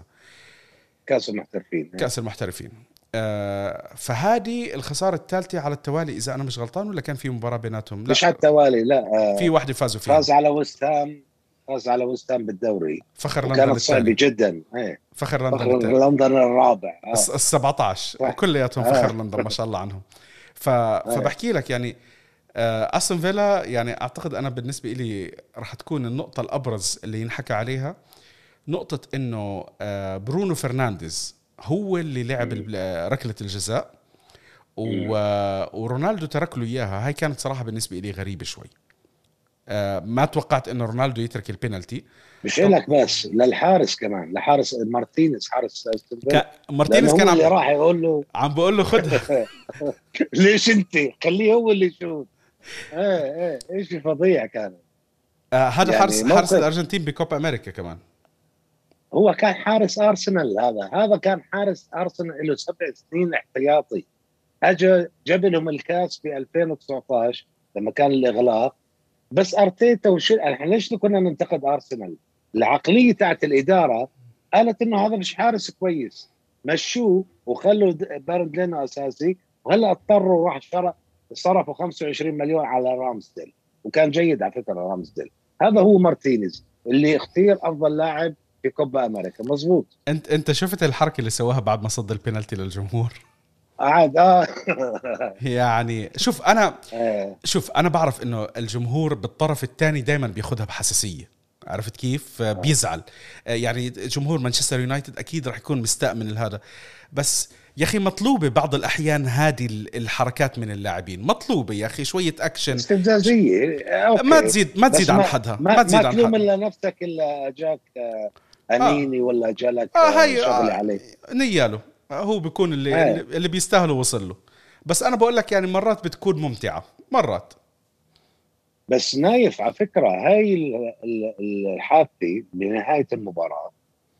كاس المحترفين إيه. كأس المحترفين. آه، فهذه الخسارة الثالثة على التوالي إذا أنا مش غلطان، ولا كان في مباراة بيناتهم؟ مش لا، على التوالي لا في آه. واحدة فازوا فيها. فاز على ويست هام، فاز على ويست هام بالدوري فخر لندن وكانت صعبة الثاني، جدا ايه. فخر لندن فخر الثاني، لندن الرابع اه ال سبعة عشر صح كلياتهم فخر اه لندن ما شاء الله عنهم. ف... ايه فبحكي لك يعني آه، أستون فيلا، يعني أعتقد أنا بالنسبة لي راح تكون النقطة الأبرز اللي ينحكى عليها نقطة إنه آه، برونو فرنانديز هو اللي لعب مم. ال- ركلة الجزاء، و- مم. ورونالدو ترك له إياها. هاي كانت صراحة بالنسبة لي غريبة شوي. آه، ما توقعت إنه رونالدو يترك البينالتي. مش طب إلك بس للحارس كمان، لحارس مارتينيز حارس استون فيلا، كان مارتينيز لانه كان هو عم اللي راح يقول له عم بقول له خدها. ليش انت خليه هو اللي يشوت. ايه ايه ايش فظيع كان، آه، هذا يعني حارس حارس موقف. الأرجنتين بكوبا أمريكا كمان. هو كان حارس ارسنال، هذا هذا كان حارس ارسنال له سبع سنين احتياطي، اجى جاب لهم الكاس في ألفين وتسعة عشر لما كان الاغلاق. بس ارتيتا وش احنا ليش كنا ننتقد ارسنال؟ العقليه تاعت الاداره قالت انه هذا مش حارس كويس، مشوه وخلوا بارد لنا اساسي، وهلا اضطروا راح شرى صرفوا خمسة وعشرين مليون على رامسديل، وكان جيد على فكره رامسديل. هذا هو مارتينيز اللي اختير افضل لاعب في كوبا امريكا مزبوط. انت انت شفت الحركة اللي سواها بعد ما صد البينالتي للجمهور؟ قعد اه يعني شوف انا آه. شوف انا بعرف انه الجمهور بالطرف الثاني دائما بياخدها بحساسيه، عرفت كيف؟ آه. بيزعل. يعني جمهور مانشستر يونايتد اكيد راح يكون مستاء من هذا، بس يا اخي مطلوبه بعض الاحيان هذه الحركات من اللاعبين، مطلوبه يا اخي شويه اكشن. استفزازيه ما اوكي، تزيد ما تزيد بس عن ما حدها، ما ما ما تزيد عن تلوم حدها. الا نفسك الا جاك آه، اه انيني ولا جالك اه آه، هاي شغله آه عليك. نياله. آه هو بيكون اللي اللي, ايه اللي بيستاهله وصل له. بس انا بقول لك يعني مرات بتكون ممتعه مرات. بس نايف على فكره هاي ال- ال- الحادثه بنهايه المباراه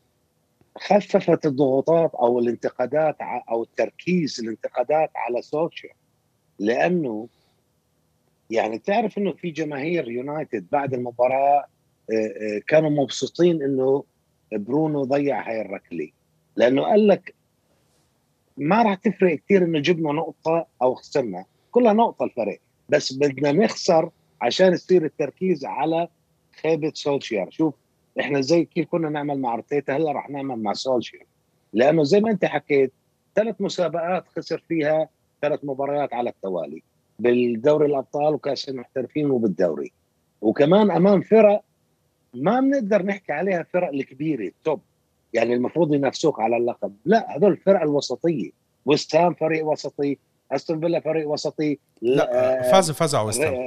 خففت الضغوطات او الانتقادات ع- او التركيز الانتقادات على سوشيال، لانه يعني تعرف انه في جماهير يونايتد بعد المباراه آه، آه، كانوا مبسوطين انه برونو ضيع هاي الركله، لانه قال لك ما راح تفرق كثير انه جبنا نقطه او خسرنا، كلها نقطه الفرق، بس بدنا نخسر عشان يصير التركيز على خيبه سولشير. شوف احنا زي كيف كنا نعمل مع ارتيتا هلا راح نعمل مع سولشير، لانه زي ما انت حكيت ثلاث مسابقات خسر فيها ثلاث مباريات على التوالي، بالدوري الابطال وكاس المحترفين وبالدوري، وكمان امام فرق ما بنقدر نحكي عليها فرق الكبيره توب، يعني المفروض ينافسوك على اللقب، لا هذول الفرق الوسطيه. ويست هام فريق وسطي، استون فيلا فريق وسطي. لا لا, فاز فاز على ويست هام.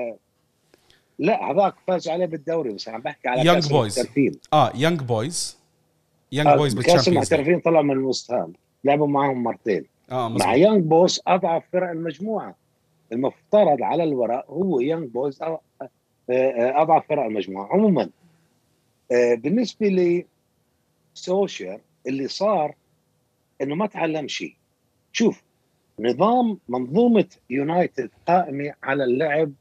لا هذاك فاز عليه بالدوري، بس عم بحكي على يونج كاس بويز. المحترفين. اه يونج بويز يونج آه بويز بكاس بالتشامبيونز ليج. المحترفين طلعوا من ويست هام، لعبوا معهم مرتين. اه مع مزبوط. يونج بويز اضعف فرق المجموعه، المفترض على الورق هو يونج بويز اضعف فرق المجموعه عموما. بالنسبه لسوشيال اللي صار انه ما تعلم شيء. شوف نظام منظومه يونايتد قائمه على اللعب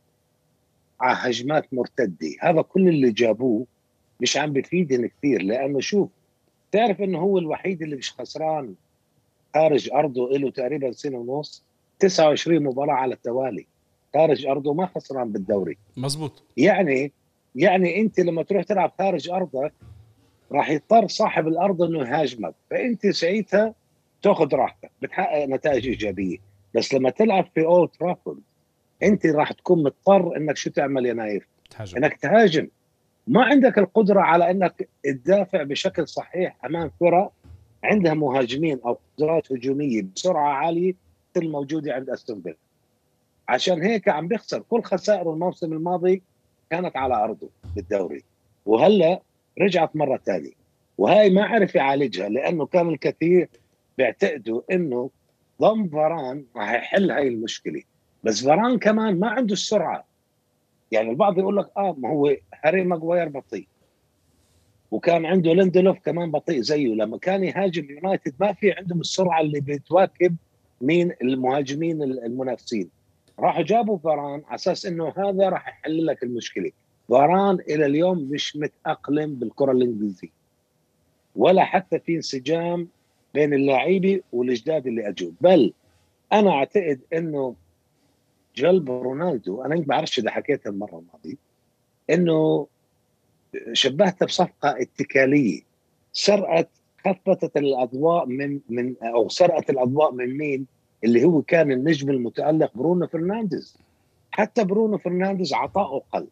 على هجمات مرتده، هذا كل اللي جابوه مش عم بفيدن كثير، لانه شوف تعرف انه هو الوحيد اللي مش خسران خارج ارضه له تقريبا سنه ونص، تسعة وعشرين مباراه على التوالي خارج ارضه ما خسران بالدوري. مزبوط. يعني يعني انت لما تروح تلعب خارج ارضك راح يضطر صاحب الارض انه يهاجمك، فانت ساعتها تاخذ راحتك بتحقق نتائج ايجابيه. بس لما تلعب في اولد ترافورد انت راح تكون مضطر انك شو تعمل يا نايف؟ تهاجم. انك تهاجم، ما عندك القدره على انك تدافع بشكل صحيح امام فرق عندها مهاجمين او قدرات هجوميه بسرعه عاليه مثل الموجوده عند استون فيلا. عشان هيك عم بيخسر، كل خسائره الموسم الماضي كانت على ارضه بالدوري، وهلا رجعت مره ثانيه، وهاي ما عرف يعالجها، لانه كان الكثير بيعتقدوا انه ضم فاران راح يحل هاي المشكله، بس فاران كمان ما عنده السرعه. يعني البعض يقول لك اه ما هو هاري ماغواير بطيء، وكان عنده ليندلوف كمان بطيء زيه، لما كان يهاجم يونايتد ما في عندهم السرعه اللي بتواكب مين المهاجمين المنافسين. راحوا جابوا فاران على اساس انه هذا راح يحل لك المشكله. فاران الى اليوم مش متاقلم بالكره الانجليزيه، ولا حتى في انسجام بين اللاعبين والجداد اللي اجوا. بل انا اعتقد انه جلب رونالدو، انا ما بعرفش اذا حكيتها المره الماضيه، انه شبهتها بصفقه اتكاليه، سرقت خفتت الاضواء من من او سرقت الاضواء من مين؟ اللي هو كان النجم المتالق برونو فرنانديز. حتى برونو فرنانديز عطاؤه قل،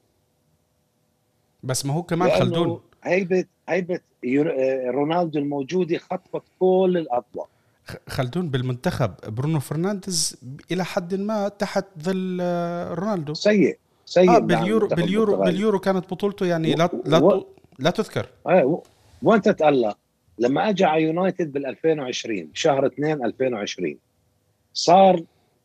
بس ما هو كمان خلدون، لانه هيبه هيبه رونالدو الموجوده خطفت كل الاضواء. خلدون بالمنتخب برونو فرنانديز الى حد ما تحت ظل رونالدو. سيء اه سيء مع باليورو المنتخب باليورو البرتغالي. باليورو كانت بطولته يعني و... لا لا و... لا تذكر. آه وانت تألق لما اجى على يونايتد بال ألفين وعشرين شهر اثنين ألفين وعشرين، صار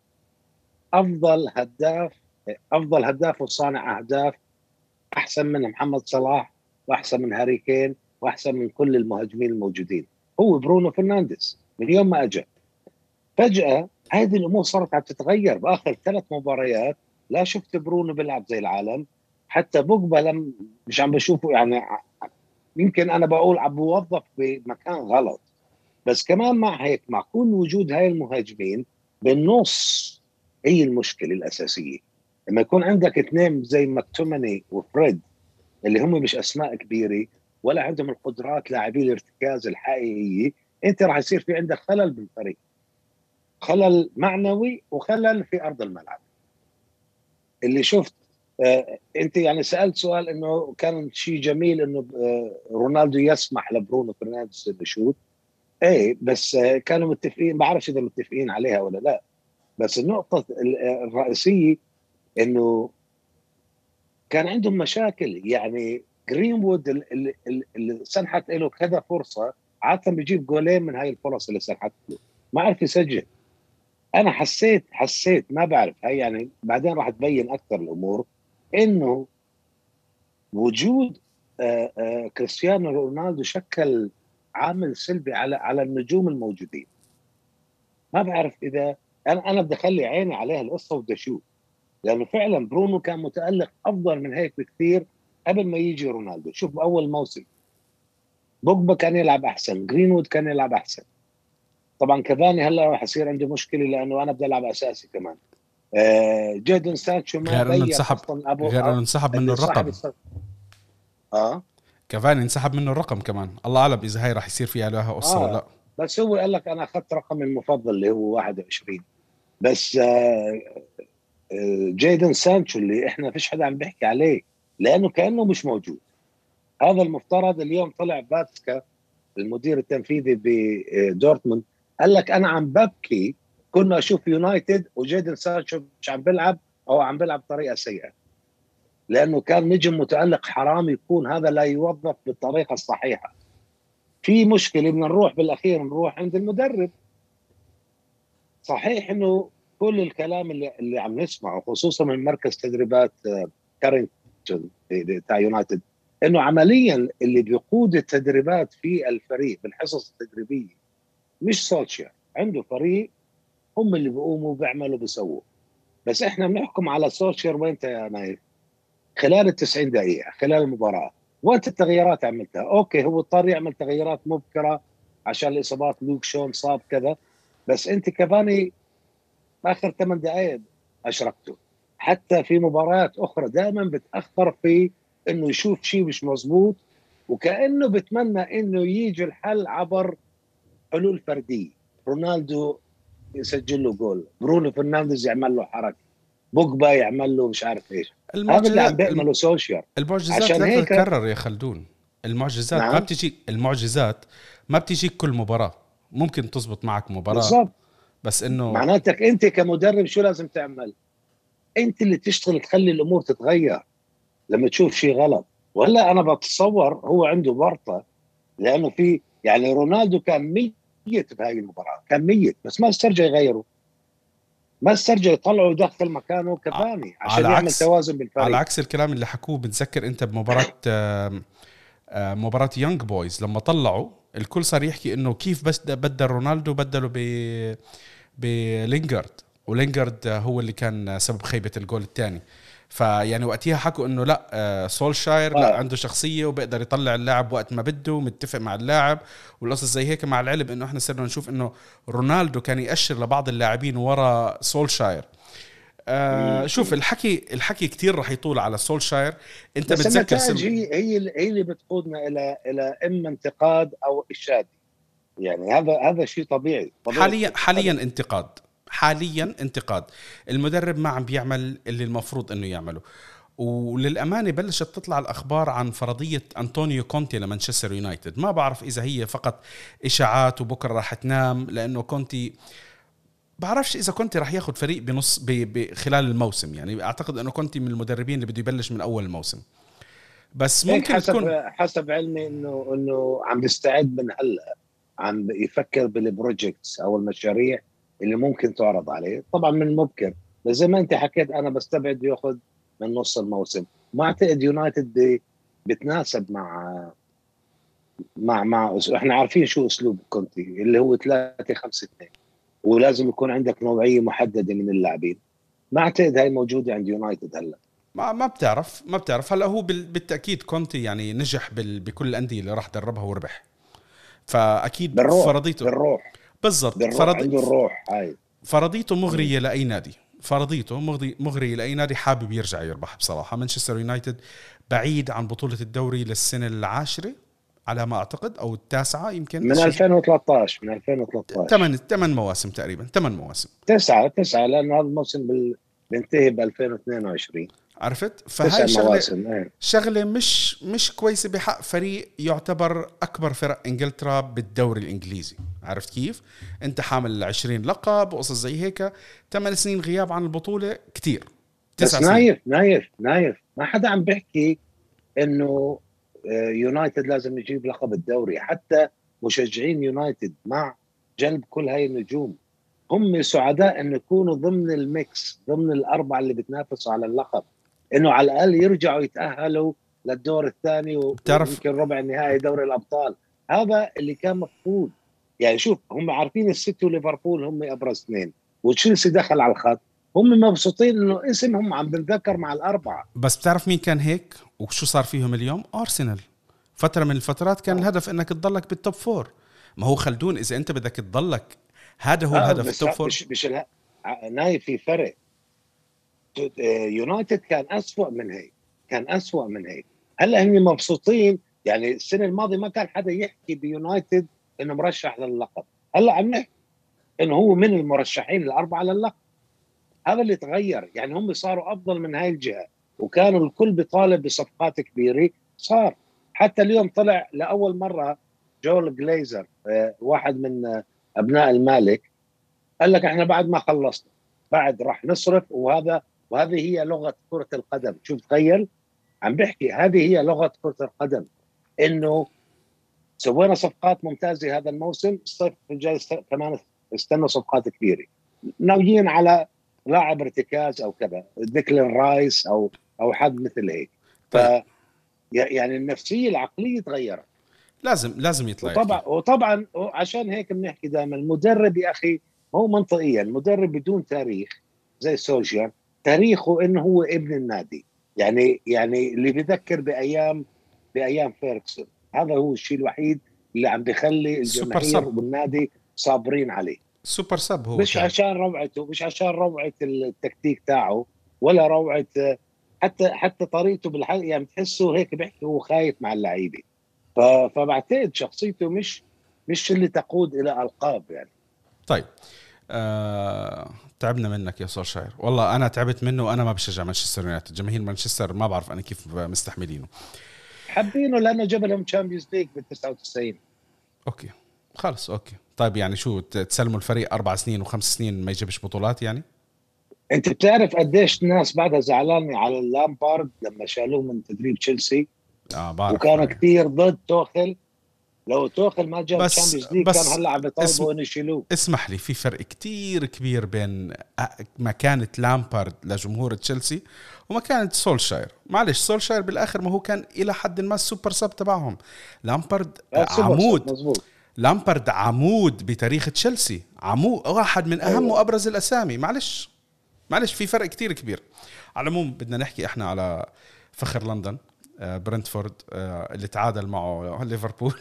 افضل هداف افضل هداف وصانع اهداف، احسن من محمد صلاح واحسن من هاري كين واحسن من كل المهاجمين الموجودين، هو برونو فرنانديز من يوم ما اجى. فجاه هذه الامور صارت عم تتغير باخر ثلاث مباريات، لا شفت برونو بيلعب زي العالم، حتى بوجبا لم مش عم بشوفه، يعني يمكن انا بقول عم بوظف بمكان غلط. بس كمان مع هيك مع كل وجود هاي المهاجمين بالنص، هي المشكله الاساسيه. لما يكون عندك اثنين زي ماكتوماني وفريد اللي هم مش اسماء كبيره ولا عندهم القدرات لاعبي الارتكاز الحقيقيه، انت راح يصير في عندك خلل بالفريق، خلل معنوي وخلل في ارض الملعب. اللي شفت آه انت يعني سالت سؤال انه كان شيء جميل انه آه رونالدو يسمح لبرونو فرنانديز انه يشوت، ايه بس آه كانوا متفقين، ما بعرفش اذا متفقين عليها ولا لا، بس النقطه الرئيسيه انه كان عندهم مشاكل. يعني جرينوود اللي, اللي سنحت له كذا فرصه عاده بيجيب جولين من هاي الفرص اللي سنحت له، ما عرف يسجل. انا حسيت حسيت ما بعرف هاي يعني بعدين راح تبين اكثر الامور، انه وجود آآ آآ كريستيانو رونالدو شكل عامل سلبي على على النجوم الموجودين. ما بعرف اذا انا انا بدي اخلي عيني عليها القصه وبدي اشوف، لانه فعلا برونو كان متالق افضل من هيك بكثير قبل ما يجي رونالدو. شوف باول موسم بوجبا كان يلعب احسن، جرينوود كان يلعب احسن، طبعا كافاني هلا راح يصير عنده مشكله لانه انا بدي العب اساسي كمان. آه جيدون سانشو ما غير انه بين انسحب اصلا ابو غير انه انسحب منه اللي صاحب الرقم. الصف. اه كافاني انسحب منه الرقم كمان، الله اعلم اذا هاي راح يصير فيها لها قصه ولا لا. اه بس هو قال لك انا اخذت رقمي المفضل اللي هو واحد وعشرين. بس آه آه جيدون سانشو اللي احنا فيش حدا عم بيحكي عليه لانه كانه مش موجود. هذا المفترض. اليوم طلع باتسكا المدير التنفيذي بدورتموند قال لك انا عم ببكي كل ما اشوف يونايتد وجيدن سانشو مش عم بيلعب او عم بيلعب بطريقه سيئه، لانه كان نجم متالق. حرام يكون هذا لا يوظف بالطريقه الصحيحه. في مشكله بدنا نروح بالاخير نروح عند المدرب. صحيح انه كل الكلام اللي اللي عم نسمعه خصوصا من مركز تدريبات كارينجتون تاع يونايتد انه عمليا اللي بيقود التدريبات في الفريق بالحصص التدريبيه مش سولشير. عنده فريق هم اللي بيقوموا بيعملوا بيسووا. بس احنا بنحكم على سولشير وين يا نايف خلال التسعين دقيقه خلال المباراه. وانت التغييرات عملتها اوكي، هو اضطر يعمل تغييرات مبكره عشان الاصابات، لوك شون صاب كذا، بس انت كفاني اخر ثمان دقائق اشركته. حتى في مباريات اخرى دائما بتاخر في انه يشوف شيء مش مزبوط، وكانه بتمنى انه يجي الحل عبر حلول فرديه. رونالدو يسجل له جول، برونو فرنانديز يعمل له حركه، بوجبا يعمل له مش عارف ايش. هذا اللي عم بيعمله سولشير. المعجزات لا تتكرر يا خلدون. المعجزات نعم. ما بتجي المعجزات ما بتجي كل مباراه. ممكن تزبط معك مباراه بالزبط. بس انه معناتك انت كمدرب شو لازم تعمل؟ انت اللي تشتغل تخلي الامور تتغير لما تشوف شيء غلط. ولا انا بتصور هو عنده ورطه، لانه في يعني رونالدو كان ميت بهاي المباراه، كان ميت بس ما استرجع يغيره، ما استرجع يطلعه ويدخل مكانه كفاني عشان يعمل توازن بالفريق. على عكس الكلام اللي حكوه بتذكر انت بمباراه مباراه يونج بويز لما طلعوا الكل صار يحكي انه كيف بس بدل رونالدو بدلوا ب بلينغارد، ولينغارد هو اللي كان سبب خيبه الجول الثاني. فيعني وقتها حكوا انه لا سولشاير لا عنده شخصيه وبيقدر يطلع اللاعب وقت ما بده، متفق مع اللاعب والقصص زي هيك. مع العلم انه احنا صرنا نشوف انه رونالدو كان يأشر لبعض اللاعبين ورا سولشاير. آه شوف الحكي الحكي كتير رح يطول على سولشاير. انت بتذكر سم... هي هي هي اللي بتقودنا الى الى اما انتقاد او اشاده. يعني هذا هذا شيء طبيعي, طبيعي حاليا حاليا انتقاد حاليا انتقاد. المدرب ما عم بيعمل اللي المفروض انه يعمله. وللأمانة بلشت تطلع الأخبار عن فرضية أنطونيو كونتي لمانشستر يونايتد. ما بعرف إذا هي فقط إشاعات وبكرة راح تنام، لأنه كونتي بعرفش إذا كونتي راح ياخد فريق بنص خلال الموسم. يعني أعتقد أنه كونتي من المدربين اللي بده يبلش من أول الموسم، بس ممكن حسب تكون حسب علمي إنه إنه عم بيستعد من هلا، عم يفكر بالبروجيكتس أو المشاريع اللي ممكن تعرض عليه. طبعا من مبكر، بس زي ما أنت حكيت أنا بستبعد بياخد من نص الموسم. ما اعتقد يونايتد بتناسب مع مع مع احنا عارفين شو اسلوب كونتي اللي هو ثلاثة خمسة اثنين، ولازم يكون عندك نوعيه محدده من اللاعبين. ما اعتقد هاي موجوده عند يونايتد هلا. ما ما بتعرف ما بتعرف هلا هو بالتاكيد كونتي يعني نجح بكل الانديه اللي راح دربها وربح، فاكيد بالروح. فرضيته بالروح بالضبط. فرض... عنده الروح هاي. فرضيته مغريه لاي نادي، فرضيته مغري مغري لأي نادي حابب يرجع يربح. بصراحة مانشستر يونايتد بعيد عن بطولة الدوري للسنة العاشرة على ما أعتقد أو التاسعة يمكن من ألفين وثلاثة عشر من ألفين وثلاثة عشر ثمان ثمان مواسم تقريبا ثمان مواسم تسعة تسعة لأنه هذا الموسم بال... بينتهي ب ألفين واثنين وعشرين. عرفت؟ فهاي شغلة شغلة مش مش كويسة بحق فريق يعتبر أكبر فرق إنجلترا بالدوري الإنجليزي. عرفت كيف؟ أنت حامل عشرين لقب وقصص زي هيك، ثمان سنين غياب عن البطولة كتير. بس نايف نايف نايف ما حدا عم بيحكي إنه يونايتد لازم يجيب لقب الدوري. حتى مشجعين يونايتد مع جلب كل هاي النجوم هم سعداء أن يكونوا ضمن الميكس، ضمن الأربعة اللي بتنافسوا على اللقب، إنه على الأقل يرجعوا يتأهلوا للدور الثاني ويمكن ربع النهائي دوري الأبطال. هذا اللي كان مفقود. يعني شوف هم عارفين السيتي وليفربول هم أبرز اثنين، وتشيلسي دخل على الخط، هم مبسوطين إنه اسمهم عم بنذكر مع الأربعة. بس بتعرف مين كان هيك وشو صار فيهم اليوم؟ أرسنال فترة من الفترات كان الهدف إنك تضلك بالتوب فور. ما هو خلدون إذا أنت بدك تضلك هذا هو آه الهدف بس التوب فور. مش مش الها- ع- نايف في فرق. آه، يونايتد كان أسوأ من هيك، كان أسوأ من هيك. هلا هم مبسوطين، يعني السنه الماضيه ما كان حدا يحكي بيونايتد انه مرشح للقب، هلا عم نحكي انه هو من المرشحين الاربعه للقب. هذا اللي تغير، يعني هم صاروا افضل من هاي الجهه، وكانوا الكل بيطالب بصفقات كبيره. صار حتى اليوم طلع لاول مره جول جليزر، آه، واحد من آه، ابناء المالك، قال لك احنا بعد ما خلصنا بعد راح نصرف، وهذا وهذه هي لغه كره القدم. شوف تخيل، عم بحكي هذه هي لغه كره القدم، انه سوينا صفقات ممتازه هذا الموسم، الصيف الجاي كمان استنوا صفقات كبيره، ناويين على لاعب ارتكاز او كذا، ديكلين رايس او او حد مثل هيك. ف طيب يعني النفسيه العقليه تغيرت. لازم لازم يطلع يحكي. وطبعا وطبعا عشان هيك بنحكي دائما المدرب يا اخي، هو منطقيا المدرب بدون تاريخ زي سولشير، تاريخه انه هو ابن النادي، يعني يعني اللي بذكر بايام بايام فيركسون. هذا هو الشيء الوحيد اللي عم بيخلي سوبر الجماهير سب، والنادي صابرين عليه. سوبر سب هو مش كان. عشان روعته، مش عشان روعه التكتيك تاعه، ولا روعه، حتى حتى طريقته بالحقيقه يعني بتحسه هيك بيحكي هو خايف مع اللعيبه. فبعتقد شخصيته مش مش اللي تقود الى القاب يعني. طيب آه، تعبنا منك يا سولشاير، والله انا تعبت منه، وانا ما بشجع مانشستر يونايتد، جماهير مانشستر ما بعرف انا كيف مستحملينه. حابينه لانه جاب لهم تشامبيونز ليج بال تسعة وتسعين. اوكي خلص اوكي. طيب يعني شو تسلموا الفريق اربع سنين وخمس سنين ما يجيبش بطولات يعني؟ انت بتعرف قديش الناس بعدها زعلانه على لامبارد لما شالوه من تدريب تشيلسي، اه بعرف. وكانوا كثير ضد توخل. لو توخل ما جاب بس تشامبيونز ليج كان بس هلا عم اسم بيطالبوا انه يشيلوه. اسمح لي، في فرق كتير كبير بين مكانة لامبارد لجمهور تشيلسي ومكانة سولشاير. معلش سولشاير بالاخر ما هو كان الى حد ما السوبر سب تبعهم. لامبارد عمود، مزبوط. لامبارد عمود بتاريخ تشيلسي، عمود، واحد من اهم أيوة. وابرز الاسامي. معلش معلش في فرق كتير كبير. على العموم بدنا نحكي احنا على فخر لندن، برنتفورد اللي تعادل معه ليفربول.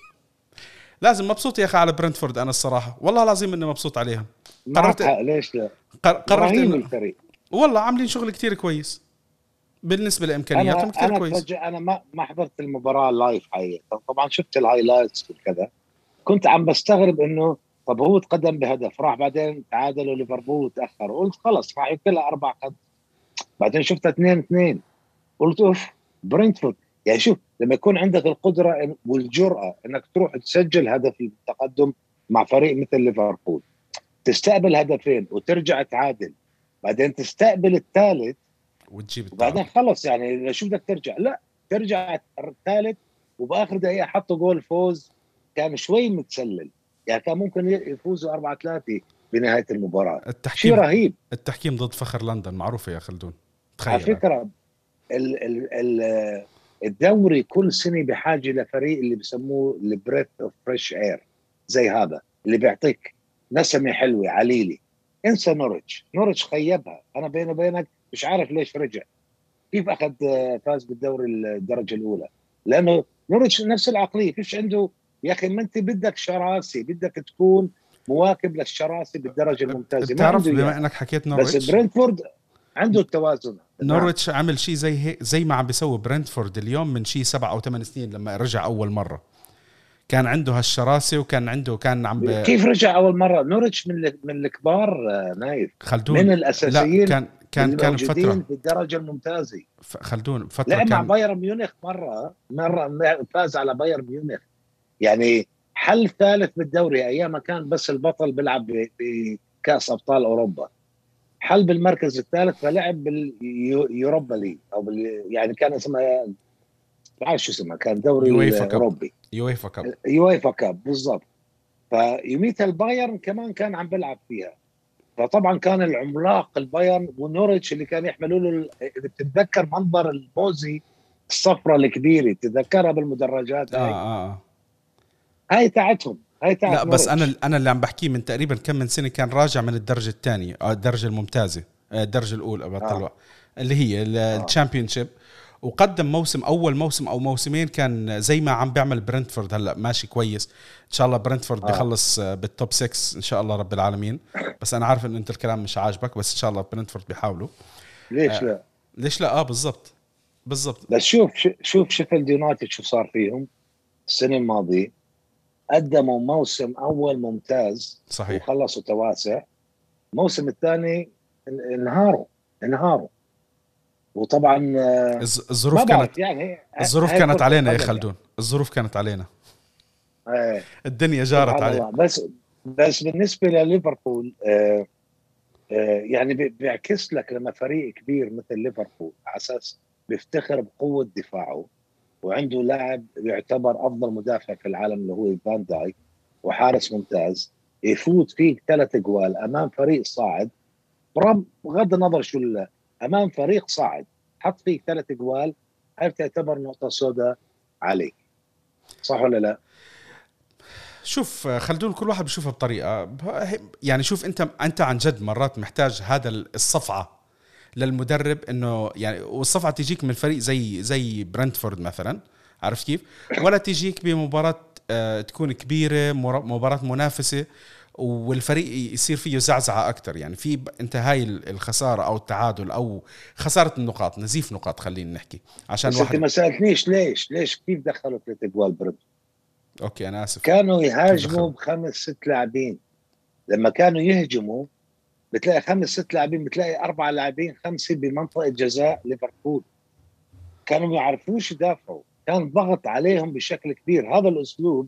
لازم مبسوط يا اخي على برنتفورد، انا الصراحه والله العظيم اني مبسوط عليهم. قررت ليش لا، قررت إنه انه الفريق والله عاملين شغل كتير كويس بالنسبه لامكانياتهم، انا كتير انا كويس. تفجأ، انا ما ما حضرت المباراه لايف حقيقه، طبعا شفت الهايلايتس وكذا. كنت عم بستغرب انه طب هو تقدم بهدف، راح بعدين تعادلوا ليفربول وتاخر، قلت خلص راح يكلها اربع خمس، بعدين شفتها اثنين اثنين، قلت اوف برينتفورد. يعني شوف لما يكون عندك القدره والجرأه انك تروح تسجل هدف التقدم مع فريق مثل ليفربول، تستقبل هدفين وترجع تعادل، بعدين تستقبل الثالث وتجيب وبعدين التعادل. خلص، يعني شو بدك ترجع؟ لا، ترجع الثالث، وباخر دقيقه حطوا جول فوز كان شوي متسلل، يعني كان ممكن يفوزوا أربعة ثلاثة بنهايه المباراه. شيء التحكيم، رهيب. التحكيم ضد فخر لندن معروفه يا خلدون، على تخيل. فكره ال ال ال الدوري كل سنه بحاجه لفريق اللي بسموه البريث اوف فريش اير، زي هذا اللي بيعطيك نسمه حلوه عليلي. انسى نورتش، نورتش خيبها، انا بيني وبينك مش عارف ليش رجع، كيف اخذ فاز بالدوري الدرجه الاولى، لانه نورتش نفس العقليه، فيش عنده يا اخي. ما انت بدك شراسه، بدك تكون مواكب للشراسه بالدرجه الممتازه، ما بتعرف عنده بما اياها. انك حكيت بس نورويتش، برينتفورد عنده التوازن. نورويتش عمل شيء زي هيك، زي ما عم بيسوي برنتفورد اليوم من شيء سبعة أو ثمان سنين لما رجع أول مرة، كان عنده هالشراسة وكان عنده كان عم ب... كيف رجع اول مره؟ نورتش من من الكبار نايف، خلدون. من لا الاساسيين كان كان كان الموجودين بفترة بالدرجه الممتازه. خلدون فترة لعب مع كان بايرن ميونخ مره مره فاز على بايرن ميونخ، يعني حل ثالث بالدوري ايام ما كان بس البطل بيلعب بكاس ابطال اوروبا، حل بالمركز الثالث، فلعب باليوروبا ليج او بال... يعني كان اسمها بعرف شو اسمها، كان دوري يويفا كاب، الاوروبي، يويفا كاب، يويفا كاب بالضبط. فيوميتها البايرن كمان كان عم بيلعب فيها، فطبعا كان العملاق البايرن ونوريتش اللي كان يحملوا له. اذا بتتذكر منظر الموزي الصفرة الكبيره، تتذكرها بالمدرجات هاي؟ آه آه. هاي تاعتهم، هاي تاعت لا بس نوريتش. أنا أنا اللي عم بحكيه من تقريبا كم من سنة، كان راجع من الدرجة الثانية، الدرجة الممتازة، الدرجة الأولى بطلوا آه. اللي هي آه. الشامبيونشيب، وقدم موسم اول موسم او موسمين كان زي ما عم بيعمل برنتفورد هلا ماشي كويس. ان شاء الله برنتفورد آه. بيخلص بالتوب ستة ان شاء الله رب العالمين. بس انا عارف انه انت الكلام مش عاجبك، بس ان شاء الله برنتفورد بيحاولوا. ليش آه لا؟ ليش لا؟ اه بالضبط بالضبط. بس شوف شوف شيفيلد يونايتد شو صار فيهم السنه الماضيه، قدموا موسم اول ممتاز صحيح. وخلصوا تواسع. الموسم الثاني انهاروا انهاروا وطبعا الظروف ما كانت بعرف يعني الظروف هاي كانت كرة علينا يا القدم خلدون، الظروف كانت علينا. يعني. الدنيا جارت سبحان علينا. الله. بس بس بالنسبه لليفربول آه آه يعني بيعكس لك لما فريق كبير مثل ليفربول على اساس بيفتخر بقوه دفاعه وعنده لاعب يعتبر افضل مدافع في العالم اللي هو فان دايك وحارس ممتاز، يفوت فيك ثلاث اجوال امام فريق صاعد، بغض النظر شو ال- امام فريق صاعد حط فيك ثلاث اجوال، هاي تعتبر نقطه سوداء عليك، صح ولا لا؟ شوف خلدون، كل واحد بيشوفها بطريقة. يعني شوف انت انت عن جد مرات محتاج هذا الصفعة للمدرب، انه يعني والصفعة تجيك من فريق زي زي برنتفورد مثلا، عرفت كيف؟ ولا تجيك بمباراة آه تكون كبيرة، مباراة منافسة والفريق يصير فيه زعزعة أكتر. يعني في انت هاي الخسارة أو التعادل أو خسارة النقاط، نزيف نقاط خلينا نحكي عشان بس انت واحد. ما سالتنيش ليش ليش كيف دخلوا ثلاث اجوال برد؟ اوكي انا اسف. كانوا يهاجموا بخمس ست لاعبين، لما كانوا يهجموا بتلاقي خمس ست لاعبين، بتلاقي اربع لاعبين خمسه بمنطقه جزاء ليفربول، كانوا ما يعرفوش يدافعوا، كان ضغط عليهم بشكل كبير. هذا الاسلوب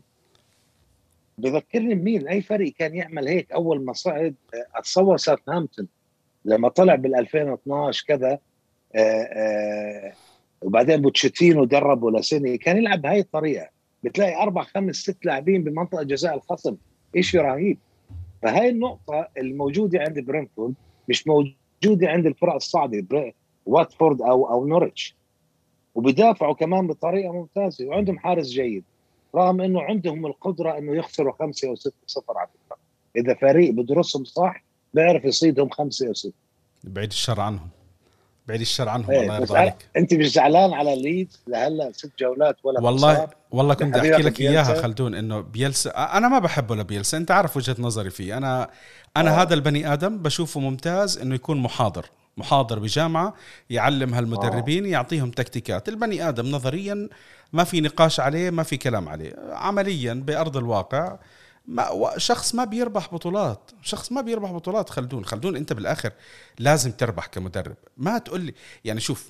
بذكرني بمين؟ اي فريق كان يعمل هيك اول ما صعد. اتصور ساوثهامبتون لما طلع بال ألفين واثناشر كذا، آآ آآ وبعدين بوتشيتينو دربه لسنه، كان يلعب بهاي الطريقه، بتلاقي اربع خمس ست لاعبين بمنطقه جزاء الخصم، شيء رهيب. فهاي النقطه الموجوده عند برينفورد مش موجوده عند الفرق الصاعده، واتفورد او او نورتش، وبيدافعوا كمان بطريقه ممتازه وعندهم حارس جيد، رغم انه عندهم القدره انه يخسروا خمسه او سته صفر. على فكره اذا فريق بدرسهم صح بيعرف يصيدهم خمسه او سته. بعيد الشر عنهم، بعيد الشر عنهم، ايه الله بس يرضى عليك. انت مش زعلان على ليدز لهلا ست جولات ولا والله انتصار والله كنت احكي بحضيره لك اياها بيلسا؟ خلدون، انه بيلسا انا ما بحبه لبيلسا، انت عارف وجهة نظري فيه. انا انا هذا اه البني ادم بشوفه ممتاز انه يكون محاضر محاضر بجامعة، يعلم اه هالمدربين، يعطيهم تكتيكات. البني ادم نظريا ما في نقاش عليه، ما في كلام عليه، عمليا بأرض الواقع ما شخص ما بيربح بطولات، شخص ما بيربح بطولات. خلدون خلدون انت بالاخر لازم تربح كمدرب. ما تقول لي يعني شوف،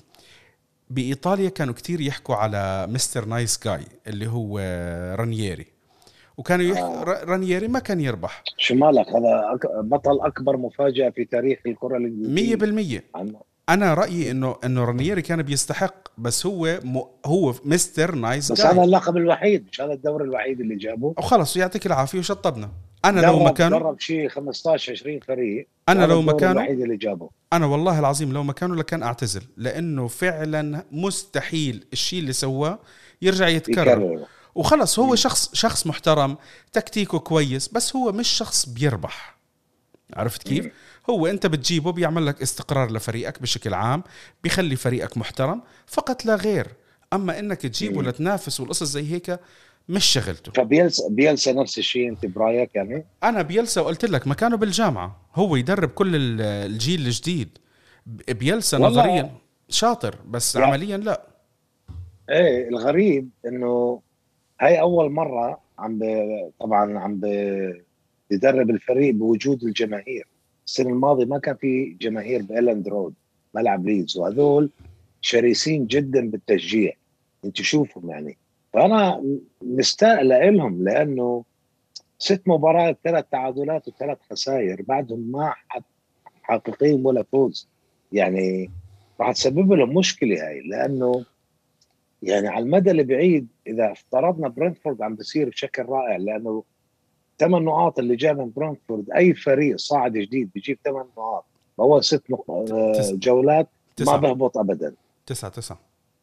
بإيطاليا كانوا كتير يحكوا على مستر نايس جاي اللي هو رانييري، وكانوا يحكوا اه رانييري ما كان يربح. شو مالك؟ هذا أك... بطل اكبر مفاجاه في تاريخ الكره مية الانجليزيه. بالمية عن... أنا رأيي إنه إنه رانييري كان بيستحق، بس هو م... هو مستر نايس بس جاي. هذا اللقب الوحيد، مش هذا الدوري الوحيد اللي جابه. وخلص يعطيك العافية وشطبنا. أنا لو درب مكانه درب شيء خمستاشر عشرين فريق، أنا وهذا لو الدوري مكانه الوحيد اللي جابه. أنا والله العظيم لو مكانه لكان أعتزل، لأنه فعلا مستحيل الشيء اللي سواه يرجع يتكرر. يكرره. وخلص هو مم. شخص شخص محترم، تكتيكه كويس، بس هو مش شخص بيربح. عرفت كيف؟ مم. هو أنت بتجيبه بيعمل لك استقرار لفريقك بشكل عام، بيخلي فريقك محترم فقط لا غير. أما إنك تجيبه مم. لتنافس والقصص زي هيك مش شغلته. فبيلسا بيلسا نفس الشيء انت برايك يعني؟ أنا بيلسا قلت لك مكانه بالجامعة، هو يدرب كل ال- الجيل الجديد. بيلسا نظريا والله شاطر بس يعني عمليا لا. ايه الغريب انه هاي اول مره عم ب... طبعا عم ب... بيدرب الفريق بوجود الجماهير. السنه الماضيه ما كان في جماهير بإيلاند رود، ملعب ليدز، وهذول شرسين جدا بالتشجيع، انت شوفهم يعني. فانا مستاء لهم لانه ست مباريات، ثلاث تعادلات وثلاث خسائر، بعدهم ما حقيقيين ولا فوز، يعني راح تسبب لهم مشكله هاي. لانه يعني على المدى البعيد اذا افترضنا برنتفورد عم بيصير بشكل رائع، لانه ثمان نقاط اللي جاء من برنتفورد، اي فريق صاعد جديد بيجيب ثمان نقاط، فهو ست نق... تس... جولات ما تسعة بهبط ابدا. تسعة تسعة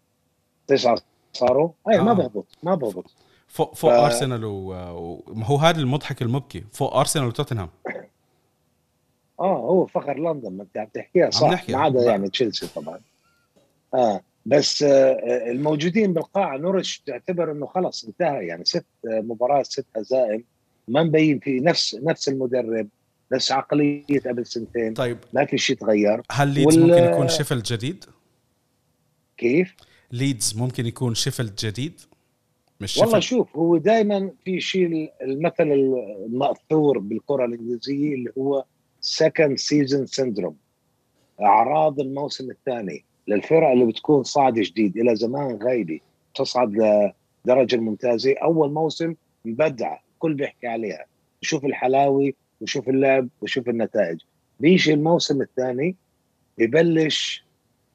تسعه صاروا، اي ما آه بهبط ما بهبط. فوق ف فوق أرسنال و... وما هو هذا المضحك المبكي، فوق أرسنال وتوتنهام. اه هو فخر لندن، ما انت عم تحكيها عم صح، نحكي ما عدا ب... يعني تشيلسي طبعا. اه بس آه، الموجودين بالقاعه نورتش تعتبر انه خلص انتهى، يعني ست مباريات ست هزائم، ما مبين في نفس نفس المدرب، نفس عقليه قبل سنتين، طيب ما في شيء تغير. هل ليدز وال ممكن يكون شيفيلد جديد؟ كيف؟ ليدز ممكن يكون شيفيلد جديد، مش والله شيفيلد. شوف، هو دائما في شيء المثل المأثور بالكره الانجليزيه اللي هو سكند سيزون سيندروم، اعراض الموسم الثاني للفرق اللي بتكون صاعده جديد الى زمان غايبه تصعد لدرجه الممتازه. اول موسم مبدعه كل بيحكي عليها، وشوف الحلاوه وشوف اللعب وشوف النتائج. بيجي الموسم الثاني ببلش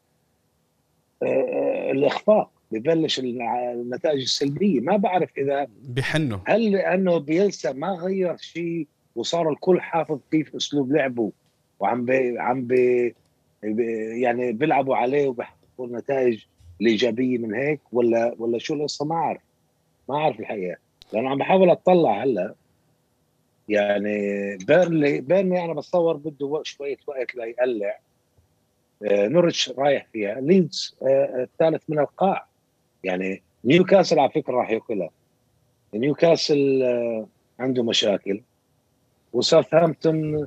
آه، الاخفاق، ببلش النتائج السلبيه. ما بعرف اذا بحنه. هل لانه بيلسا ما غير شيء وصار الكل حافظ كيف اسلوب لعبه، وعم بي عم بي يعني بيلعبوا عليه وبيحققوا النتائج الايجابيه من هيك، ولا ولا شو القصه؟ ما اعرف، ما اعرف الحقيقه، لانه عم بحاول اطلع هلا. يعني بيرلي بيرلي انا بتصور بده وقت شويه وقت ليقلع. آه نورتش رايح فيها، ليدز آه الثالث من القاع. يعني نيوكاسل على فكره راح ياكلها، نيوكاسل آه عنده مشاكل، وساوثهامبتون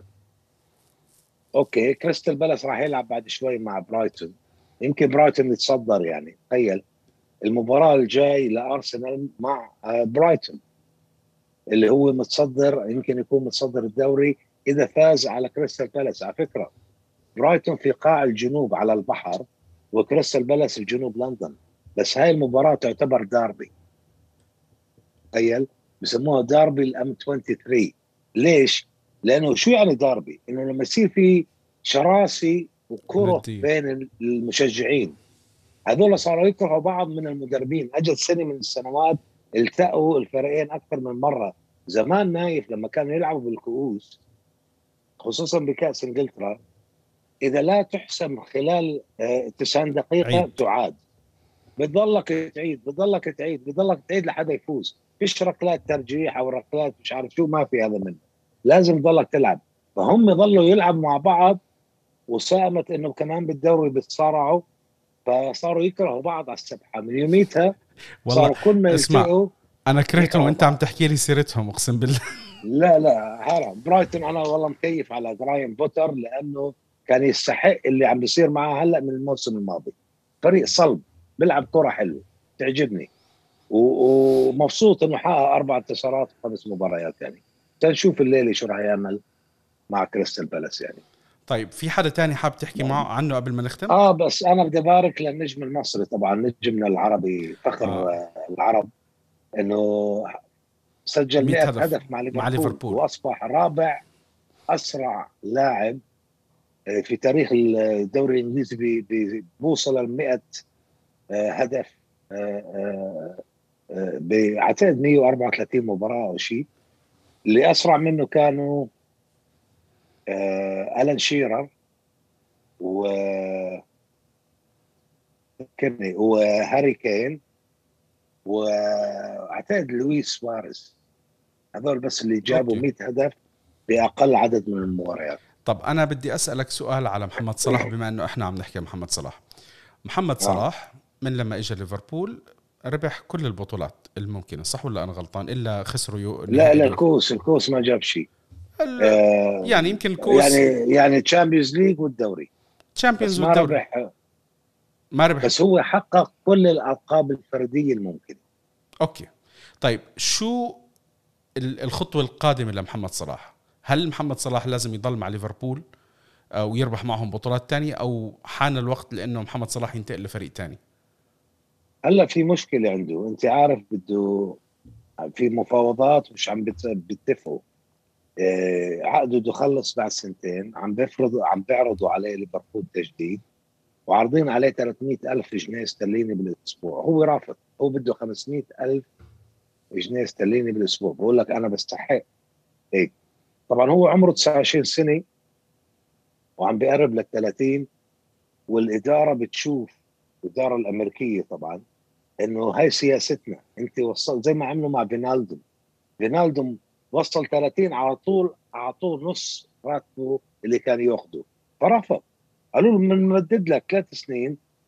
اوكي. كريستال بالاس راح يلعب بعد شوي مع برايتون، يمكن برايتون يتصدر. يعني تخيل المباراه الجاي لارسنال مع آه، برايتون اللي هو متصدر، يمكن يكون متصدر الدوري اذا فاز على كريستال بالاس. على فكره برايتون في قاع الجنوب على البحر، وكريستال بالاس الجنوب لندن، بس هاي المباراه تعتبر داربي. تخيل بسموها داربي الام ثلاثة وعشرين. ليش؟ لانه شو يعني داربي؟ انه لما يصير في شراسي وكره ندية. بين المشجعين، هذول صاروا يكرهوا بعض من المدربين. اجت سنه من السنوات التقوا الفريقين اكثر من مره. زمان نايف لما كانوا يلعبوا بالكؤوس خصوصا بكاس انجلترا، اذا لا تحسم خلال تسعين دقيقه عيد. تعاد. بتضلك تعيد بتضلك تعيد بتضلك تعيد لحد يفوز. فيش ركلات ترجيح او ركلات مش عارف شو، ما في هذا منه، لازم تضلك تلعب. فهم ظلوا يلعبوا مع بعض، وساهمت انه كمان بالدوري بتصارعوا، فصاروا يكرهوا بعض على السبحه. من يوميتها والله صاروا كل ما اسمع، يلتقوا انا كرهتهم يكرهوا وانت عم بعض. تحكي لي سيرتهم، اقسم بالله. لا لا حرام. برايتون انا والله مكيف على جرايم بوتر، لانه كان يستحق اللي عم بيصير معاه هلا من الموسم الماضي. فريق صلب بيلعب كره حلوه تعجبني، ومبسوط انه حقق اربع انتصارات وخمس مباريات. يعني تنشوف الليله شو راح يعمل مع كريستال بالاس يعني. طيب في حدا تاني حاب تحكي معه عنه قبل ما نختم؟ اه بس انا بدي ابارك للنجم المصري طبعا، نجمنا العربي فخر آه. آه، العرب، انه سجل مية مئة هدف هدف مع مع ليفربول، ليفربول. واصبح رابع اسرع لاعب آه، في تاريخ الدوري الانجليزي بوصل ل مئة آه، هدف. آه، آه، آه، بعتقد مئة وأربعة وثلاثين مباراه او شيء. اللي اسرع منه كانوا آه، الان شيرر و كيرني وهاري كين، واعتقد لويس سواريز. هذول بس اللي جابوا اوكي. مئة هدف باقل عدد من المباريات. طب انا بدي اسالك سؤال على محمد صلاح، بما انه احنا عم نحكي عن محمد صلاح. محمد اه صلاح من لما اجى ليفربول ربح كل البطولات الممكنه، صح ولا انا غلطان؟ الا خسروا يو لا نهائي لا، اليوفا. الكوس الكوس ما جاب شيء. ال... آه يعني يمكن يعني الكوس. يعني تشامبيونز ليج والدوري، بس تشامبيونز ما والدوري ربح. ما ربح. بس هو حقق كل الالقاب الفرديه الممكنه. اوكي. طيب شو ال- الخطوه القادمه لمحمد صلاح؟ هل محمد صلاح لازم يضل مع ليفربول او يربح معهم بطولات تانية، او حان الوقت لانه محمد صلاح ينتقل لفريق تاني؟ هلا في مشكله عنده، انت عارف بده في مفاوضات مش عم بت- بيتفقوا. آه، عقده بده يخلص بعد سنتين، عم بيفرضوا عم بيعرضوا عليه ليفربول تجديد، وعارضين عليه ثلاثمئة ألف جنيه استرليني بالاسبوع. هو رافض، هو بده خمسمئة ألف جنيه استرليني بالاسبوع. بقول لك انا بستحق هيك. طبعا هو عمره تسعة وعشرين سنه وعم بيقرب لل ثلاثين، والاداره بتشوف، الاداره الامريكيه طبعا، انه هاي سياستنا. انت وصل زي ما عملوا مع فينالدو. فينالدو وصل ثلاثين على طول اعطوه نص راتبه اللي كان ياخذه، فرفض. قالوا له بنمدد لك ثلاث سنين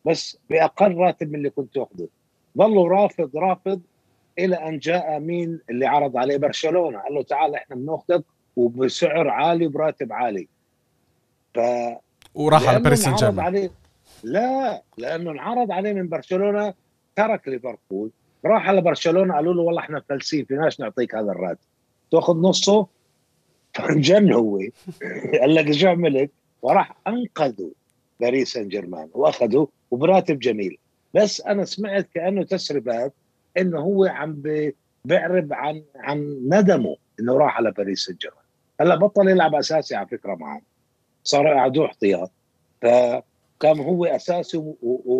بس باقل راتب من اللي كنت اخذه. ظلوا رافض رافض الى ان جاء مين اللي عرض عليه؟ برشلونه، قال له تعال احنا بناخذك وبسعر عالي وبراتب عالي. ف وراح على لانه باريس سان انعرض جيرمان. عليه، لا لانه انعرض عليه من برشلونه، ترك ليفربول راح على برشلونه، قالوا له والله احنا فلسين فيناش نعطيك هذا الراتب، تاخذ نصه. فانجن هو قال لك ايش عملت؟ وراح انقذوا باريس سان جيرمان واخذوا وبراتب جميل. بس انا سمعت كانه تسريبات انه هو عم بيعرب عن عن ندمه انه راح على باريس سان جيرمان. هلا بطل يلعب اساسي على فكره معهم، صار يقعدوه احتياط. فكان هو اساسي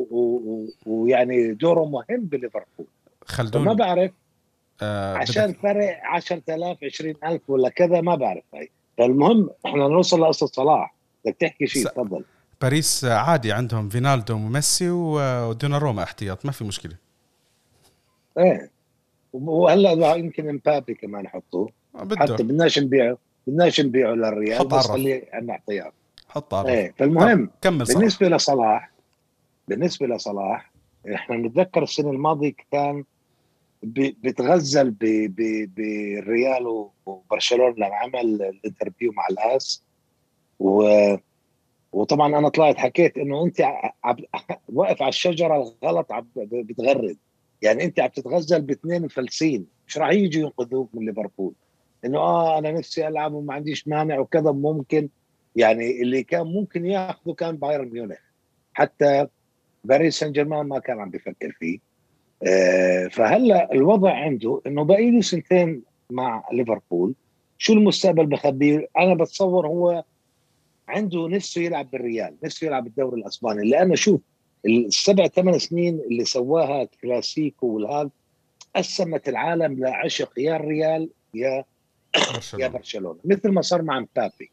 ويعني دوره مهم بليفربول. فما خلدون بعرف آه بدك. عشان فرق عشرة آلاف عشرين ألف ولا كذا، ما بعرف هاي. فالمهم احنا نوصل لقصة صلاح. بدك تحكي شيء تفضل. باريس عادي عندهم فينالدو وميسي ودوناروما احتياط، ما في مشكلة. ايه، وهلا يمكن امبابي كمان حطوه، بده حتى بدناش نبيعه، بدناش نبيعه للريال، حط بس عرف، خليه عندنا احتياط. حط عرف. ايه، طب فالمهم كمل صلاح. بالنسبة لصلاح، بالنسبة لصلاح احنا نتذكر السنة الماضية كان بتغزل بالريال وبرشلونة لما عمل الانترفيو مع الاس. و وطبعا انا طلعت حكيت انه انت عب... واقف على الشجره الغلط، عب... بتغرد. يعني انت عم تتغزل باثنين مفلسين مش راح يجوا ينقذوك من ليفربول. انه اه انا نفسي العب وما عنديش مانع وكذا ممكن. يعني اللي كان ممكن ياخذه كان بايرن ميونخ، حتى باريس سان جيرمان ما كان عم بيفكر فيه. آه فهلا الوضع عنده انه باقي له سنتين مع ليفربول. شو المستقبل بخبيه؟ انا بتصور هو عنده نفسه يلعب بالريال، نفسه يلعب بالدوري الاسباني. لانه شوف السبع ثمان سنين اللي سواها كلاسيكو والهذا قسمت العالم لعشق يا الريال يا يا برشلونة. برشلونه، مثل ما صار مع مبابي.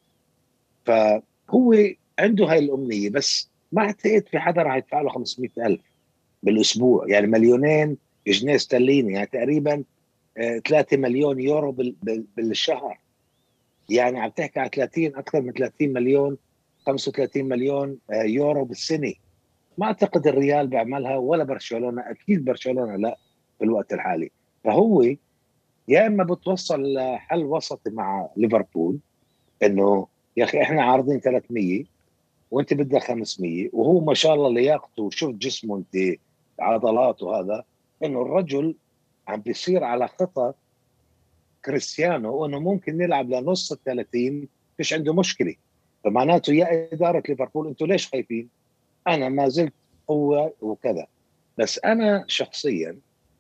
فهو عنده هاي الامنيه، بس ما اعتقد في حدا راح يدفع له خمسمئة ألف بالاسبوع، يعني مليونين جنيه استرليني، يعني تقريبا ثلاثة مليون يورو بالشهر. يعني عم تحكي على ثلاثين، اكثر من ثلاثين مليون، خمسة وثلاثين مليون يورو بالسنه. ما اعتقد الريال بيعملها ولا برشلونه، اكيد برشلونه لا في الوقت الحالي. فهو يا اما بتوصل لحل وسطي مع ليفربول، انه يا اخي احنا عارضين ثلاثمئة وانت بدك خمسمئة، وهو ما شاء الله لياقته وشوف جسمه انت عضلاته هذا، انه الرجل عم بيصير على خطى كريستيانو وانه ممكن نلعب لنص ال ثلاثين، فيش عنده مشكله. فمعناته يا اداره ليفربول انتم ليش خايفين؟ انا ما زلت قوه وكذا. بس انا شخصيا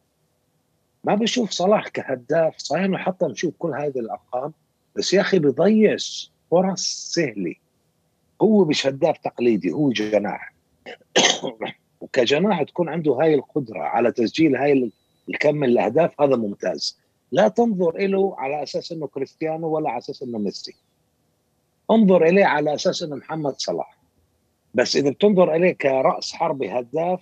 ما بشوف صلاح كهداف صحيح، انه حتى نشوف كل هذه الارقام، بس يا اخي بيضيع فرص سهله. هو مش هداف تقليدي، هو جناح وكجناح تكون عنده هاي القدره على تسجيل هاي الكم من الاهداف، هذا ممتاز. لا تنظر له على اساس انه كريستيانو ولا على اساس انه ميسي، انظر اليه على اساس انه محمد صلاح. بس اذا بتنظر اليه كراس حربي هداف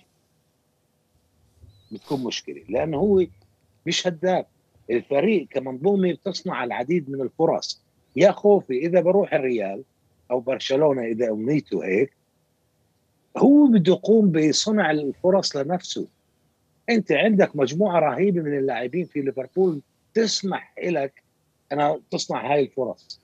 بتكون مشكله، لانه هو مش هداف. الفريق كمنظومه بتصنع العديد من الفرص. يا خوفي اذا بروح الريال او برشلونه اذا امنيته هيك، هو بده يقوم بصنع الفرص لنفسه. انت عندك مجموعه رهيبه من اللاعبين في ليفربول تسمح لك انا تصنع هاي الفرص.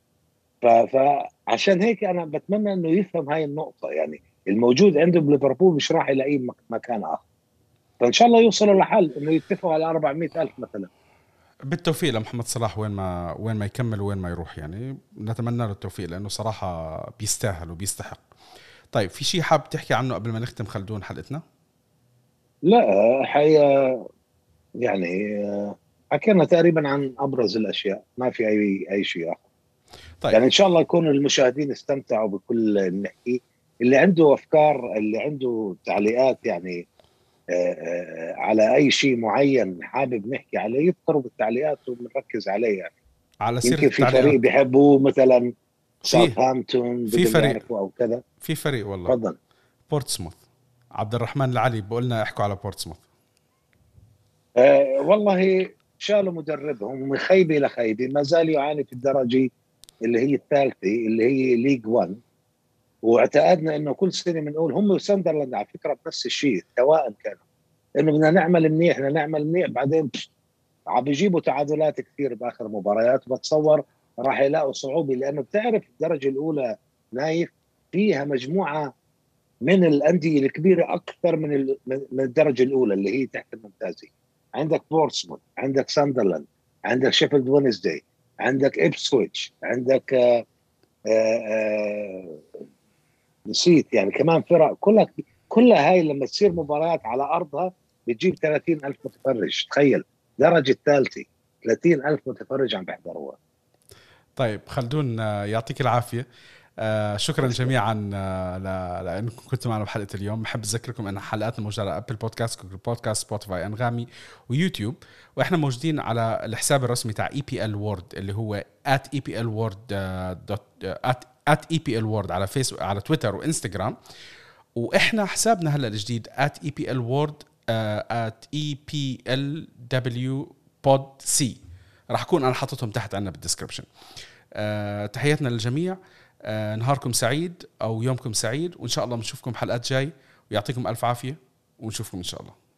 فعشان هيك انا بتمنى انه يفهم هاي النقطه، يعني الموجود عنده بليفربول مش راح يلاقيه مكان اخر. فان شاء الله يوصلوا لحل انه يتفقوا على أربعمئة ألف مثلا. بالتوفيق لمحمد صلاح، وين ما وين ما يكمل وين ما يروح، يعني نتمنى له التوفيق لانه صراحة بيستاهل وبيستحق. طيب في شيء حاب تحكي عنه قبل ما نختم خلدون حلقتنا؟ لا حقيقه يعني حكينا تقريبا عن ابرز الاشياء، ما في اي اي شيء اخر. طيب يعني ان شاء الله يكون المشاهدين استمتعوا بكل اللي نحكي. اللي عنده افكار، اللي عنده تعليقات يعني على اي شيء معين حابب نحكي عليه، يذكروا بالتعليقات وبنركز عليه. يعني على سيرة يمكن في فريق التعليقات، بيحبوه مثلا في ساوثهامبتون في بدهم فريق يعرفوا او كذا. في فريق والله تفضل. بورتسموث، عبد الرحمن العلي بقولنا احكوا على بورتسموث. آه والله شالوا مدربهم من خيبه لخيبه، ما زال يعاني في الدرجه اللي هي الثالثه اللي هي ليج واحد. واعتقدنا انه كل سنه بنقول هم وساندرلاند على فكره بنفس الشيء سواء كانوا انه بدنا نعمل منيح بدنا نعمل منيح بعدين عم بيجيبوا تعادلات كثير باخر مباريات، وبتصور راح يلاقوا صعوبه لانه بتعرف الدرجه الاولى نايف فيها مجموعه من الانديه الكبيره اكثر من من الدرجه الاولى اللي هي تحت الممتازه. عندك بورتسموث، عندك ساندرلاند، عندك شيفيلد وينزداي، عندك إبسويتش، عندك آآ آآ نسيت يعني كمان فرق كلها كلها هاي لما تصير مباريات على ارضها بتجيب ثلاثين ألف متفرج. تخيل درجه الثالثه ثلاثين ألف متفرج عم بيحضروها. طيب خلدون يعطيك العافيه. آه شكرا جميعا آه لانكم كنتوا معنا بحلقه اليوم. بحب اذكركم ان حلقاتنا موجوده على ابل بودكاست، جوجل بودكاست، سبوتيفاي، انغامي ويوتيوب، واحنا موجودين على الحساب الرسمي تاع اي بي ال وورد اللي هو ات اي بي ال وورد ات ات اي بي ال وورد على فيسبوك على تويتر وانستغرام. واحنا حسابنا هلا الجديد ات اي بي ال وورد ات اي بي ال دبليو بود سي، راح اكون انا حاططهم تحت عنا بالدسكربشن. أه تحياتنا للجميع. أه نهاركم سعيد او يومكم سعيد، وان شاء الله بنشوفكم حلقات جاي، ويعطيكم الف عافيه ونشوفكم ان شاء الله.